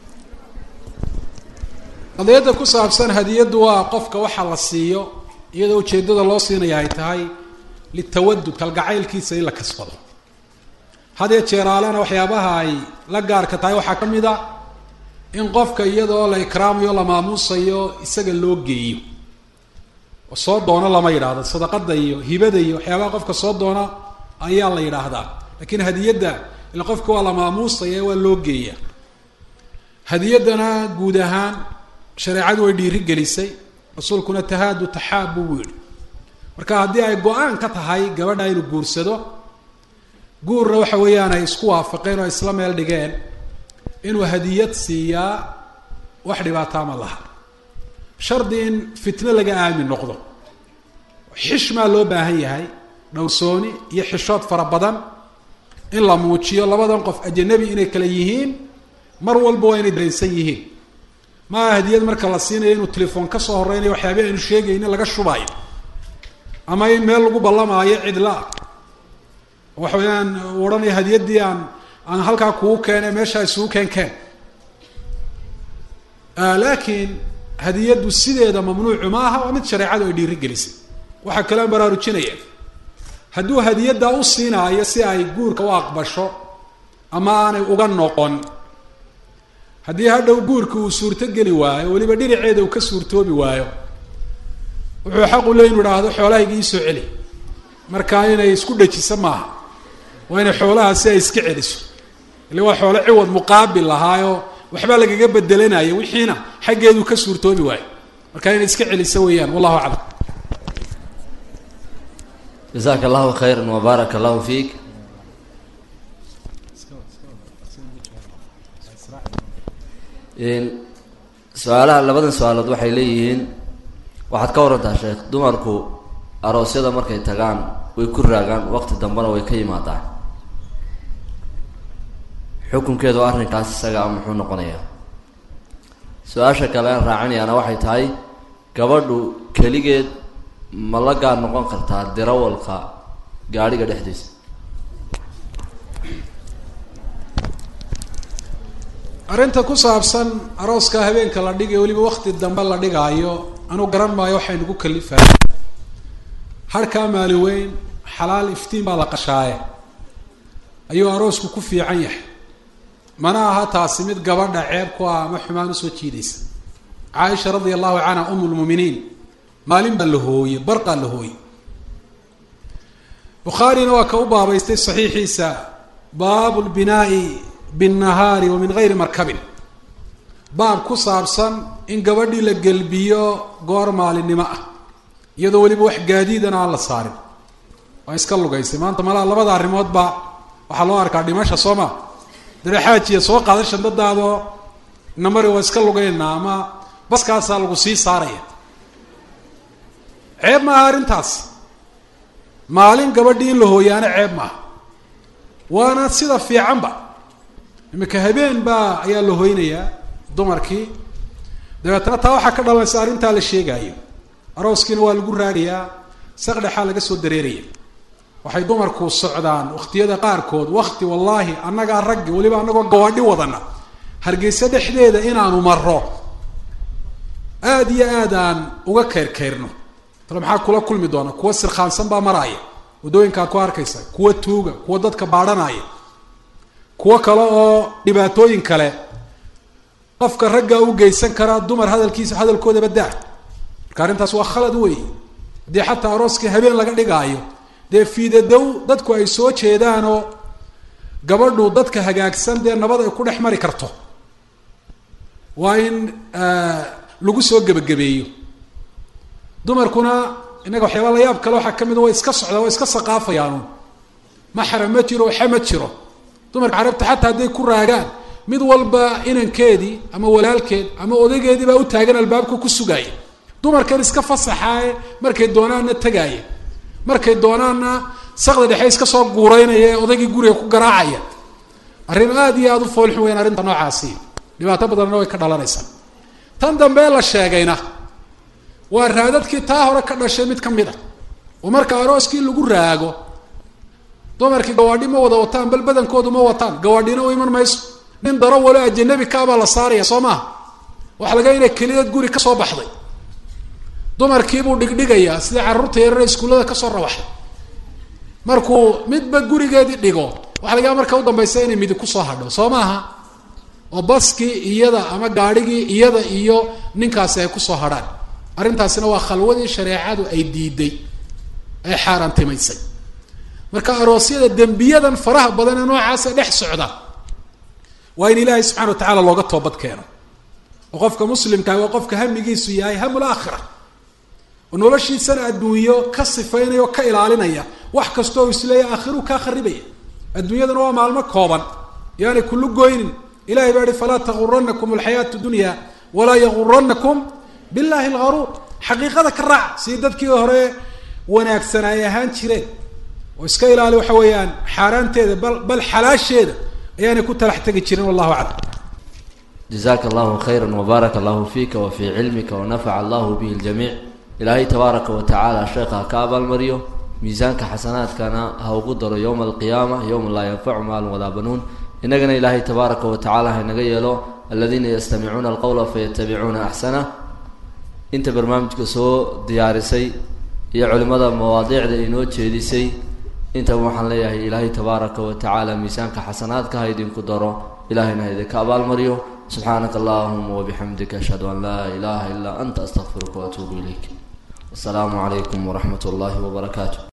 C: qadiyadda ku saabsan hadiyaddu waa qofka waxa la siiyo iyadoo ujeeddada loo siinaya ay tahay litawadud kalgacaylkiisa in la kasbado hadee jeeraalana waxyaabaha ay la gaarka tahay waxaa ka mid a in qofka iyadoo la ikraamayo la maamuusayo isaga loo geeyo oo soo doono lama yidhaahdo sadaqada iyo hibada iyo waxyaabaha qofka soo doona ayaa la yidhaahdaa laakiin hadiyadda ila qofka waa la maamuusaya waa loo geeya hadiyaddana guud ahaan shareecadu way dhiiri gelisay rasuulkuna tahaadu taxaabu buu yihi marka haddii ay go-aan ka tahay gabadha inuu guursado guurna waxa weeyaan ay isku waafaqeen oo ay isla meel dhigeen inuu hadiyad siiyaa wax dhibaataa ma laha shardi in fitno laga aamin noqdo xishmaa loo baahan yahay dhowrsooni iyo xishood fara badan in la muujiyo labadan qof ajanabi inay kala yihiin mar walba waa inay dareensan yihiin maaha hadiyad marka la siinayo inuu telefoon ka soo horeynayo waxyaabi aynu sheegayno laga shubaayo ama in meel lagu ballamaayo cidlaa waxa weeyaan uu odhanaya hadiyaddii aan aan halkaa kugu keene meeshaa isugu keen keen laakiin hadiyaddu sideeda mamnuucu maaha waa mid shareecadu ay dhiiri gelisay waxaa kalean baraarujinaya hadduu hadiyaddaa u siinaayo si ay guurka u aqbasho ama aanay uga noqon haddii hadhow guurka uu suurto geli waayo weliba dhinaceeda uu ka suurtoobi waayo wuxuu xaq u leey inu idhaahdo xoolahayga ii soo celi markaa inay isku dhajiso maaha waa inay xoolahaasi ay iska celiso ile waa xoolo ciwad muqaabil lahaayo waxbaa lagaga bedelanaya wixiina xaggeedu ka suurtoobi waayo markaa inay iska celiso weeyaan wallahu aclam.
B: jazaaka allahu khayran wa baaraka allahu fiik. su-aalaha labadan su-aalood waxay leeyihiin waxaad ka warantaa sheekh dumarku aroosyada markay tagaan way ku raagaan waqti dambena way ka yimaadaan xukunkeedu arrinkaas isaga a muxuu noqonayaa? su-aasha kale aan raacinayaana waxay tahay gabadhu keligeed ma la gaar noqon kartaa dirawalka gaadhiga dhexdiisa?
C: arrinta ku saabsan arooska habeenka la dhigayo weliba waqti dambe la dhigaayo anuu garan maayo waxay nagu kalifaya harkaa maali weyn xalaal iftiin baa la qashaaye ayuu aroosku ku fiican yahay mana aha taasi mid gabadha ceeb ku ah ama xumaan usoo jiidaysa. caaisha radia allahu canha umu lmuuminiin maalin baa la hooye barqaa la hooye bukhaarina waa ka u baabaystay saxiixiisa baabu lbinaai binnahaari wa min gayri markabin baab ku saabsan in gabadhii la gelbiyo goor maalinimo ah iyadoo weliba wax gaadiidana aan la saarin waa iska lugaysay maanta malaha labada arrimoodba waxaa loo arkaa dhimasha soo ma daraxaajiya soo qaada shandadaadoo namari waa iska lugaynaa ama baskaasaa lagu sii saaraya ceeb maaha arrintaas maalin gabadhii in la hooyaana ceeb maaha waana sida fiicanba imika habeen baa ayaa la hoynayaa dumarkii dabeetana taa waxaa ka dhalanaysa arrintaa la sheegaayo arooskiina waa lagu raagayaa saqdhexaa laga soo dareeraya waxay dumarku socdaan waqtiyada qaarkood waqti wallaahi annagaa raggi weliba annagoo gawaadhi wadana hargeysa dhexdeeda inaanu maro aada iyo aad aan uga keyrkeyrno tale maxaa kula kulmi doona kuwa sirkhaansan baa maraaya waddooyinkaad ku arkaysa kuwa tuuga kuwa dadka baadhanaya kuwo kale oo dhibaatooyin kale qofka raggaa u geysan karaa dumar hadalkiisa hadalkoodaba daa marka arrintaas waa khalad weey haddii xataa arooskii habeen laga dhigaayo dee fiidadow dadku ay soo jeedaanoo gabadhu dadka hagaagsan dee nabad ay ku dhex mari karto waa in lagu soo gebagabeeyo dumarkuna innaga waxyaaba la yaab kale waxaa ka mid way iska socdaa way iska saqaafayaanu maxram ma jiro waxa ma jiro dumarka carabta xataa hadday ku raagaan mid walba inankeedii ama walaalkeed ama odaygeedii baa u taagan albaabka ku sugaaya dumarkan iska fasaxaaye markay doonaanna tagaaya markay doonaanna saqda dhexe iska soo guureynaya ee odaygii guriga ku garaacaya arrin aada iyo aada u foolxun weyn arrinta noocaasi dhibaato badanna way ka dhalanaysaa tan dambe la sheegayna waa raadadkii taa hore ka dhashay mid ka mid a oo marka arooskii lagu raago dumarkii gawaadhi ma wada wataan bal badankoodu ma wataan gawaadhina u iman mayso nin daro walo ajanabi kaabaa la saaraya soo maha waxa laga inay keliyad guri kasoo baxday dumarkiibuu dhigdhigayaa sidai carruurta yarare iskuullada kasoo rawaxay markuu midba gurigeedii dhigo waxa lagaa marka u dambaysa inay midi kusoo hadho soo maaha oo baskii iyada ama gaadhigii iyada iyo ninkaasi ay kusoo hadhaan arrintaasina waa khalwadii shareecadu ay diiday ay xaaraantimaysay marka aroosyada dembiyadan faraha badan ee noocaasa dhex socda waa in ilaahay subxana wa tacaala looga toobad keeno oo qofka muslimkaah waa qofka hamigiisu yahay hamul aakhira oo noloshiisana adduunyo ka sifaynaya oo ka ilaalinaya wax kastoo isleeya aakhiru kaa kharibaya adduunyadana waa maalmo kooban yaani kullu goynin ilahay baa ihi falaa taguranakum alxayaatu dunya walaa yaguranakum billahi algaruur xaqiiqada ka raac sidii dadkii hore wanaagsan ay ahaan jireen oo iska ilaali waxa weeyaan xaaraanteeda bal bal xalaasheeda ayaanay ku talax tegi jirin wallahu aclam.
B: jazaaka allahu khayra wabaaraka allahu fiika wa fii cilmika wanafaca allahu bihi ljamiic. ilaahay tabaaraka wa tacaala sheekha ha ka abaalmariyo miisaanka xasanaadkana ha ugu daro yowma alqiyaama yowma laa yanfacu maalun walaa banuun. inagana ilaahay tabaaraka wa tacaala ha inaga yeelo aladiina yastamicuuna alqowla fayatabicuuna axsanah. inta barnaamijka soo diyaarisay iyo culimada mawaadiicda inoo jeedisay inta waxaan leeyahay ilaahay tabaaraka wa tacaala miisaanka xasanaadka ha idinku daro ilaahayna ha idinka abaalmariyo subxaanaka allahuma wabixamdika ashhadu an laa ilaaha illaa anta astaghfiruka wa atuubu ilayk. assalaamu calaykum waraxmat ullaahi wabarakaatu.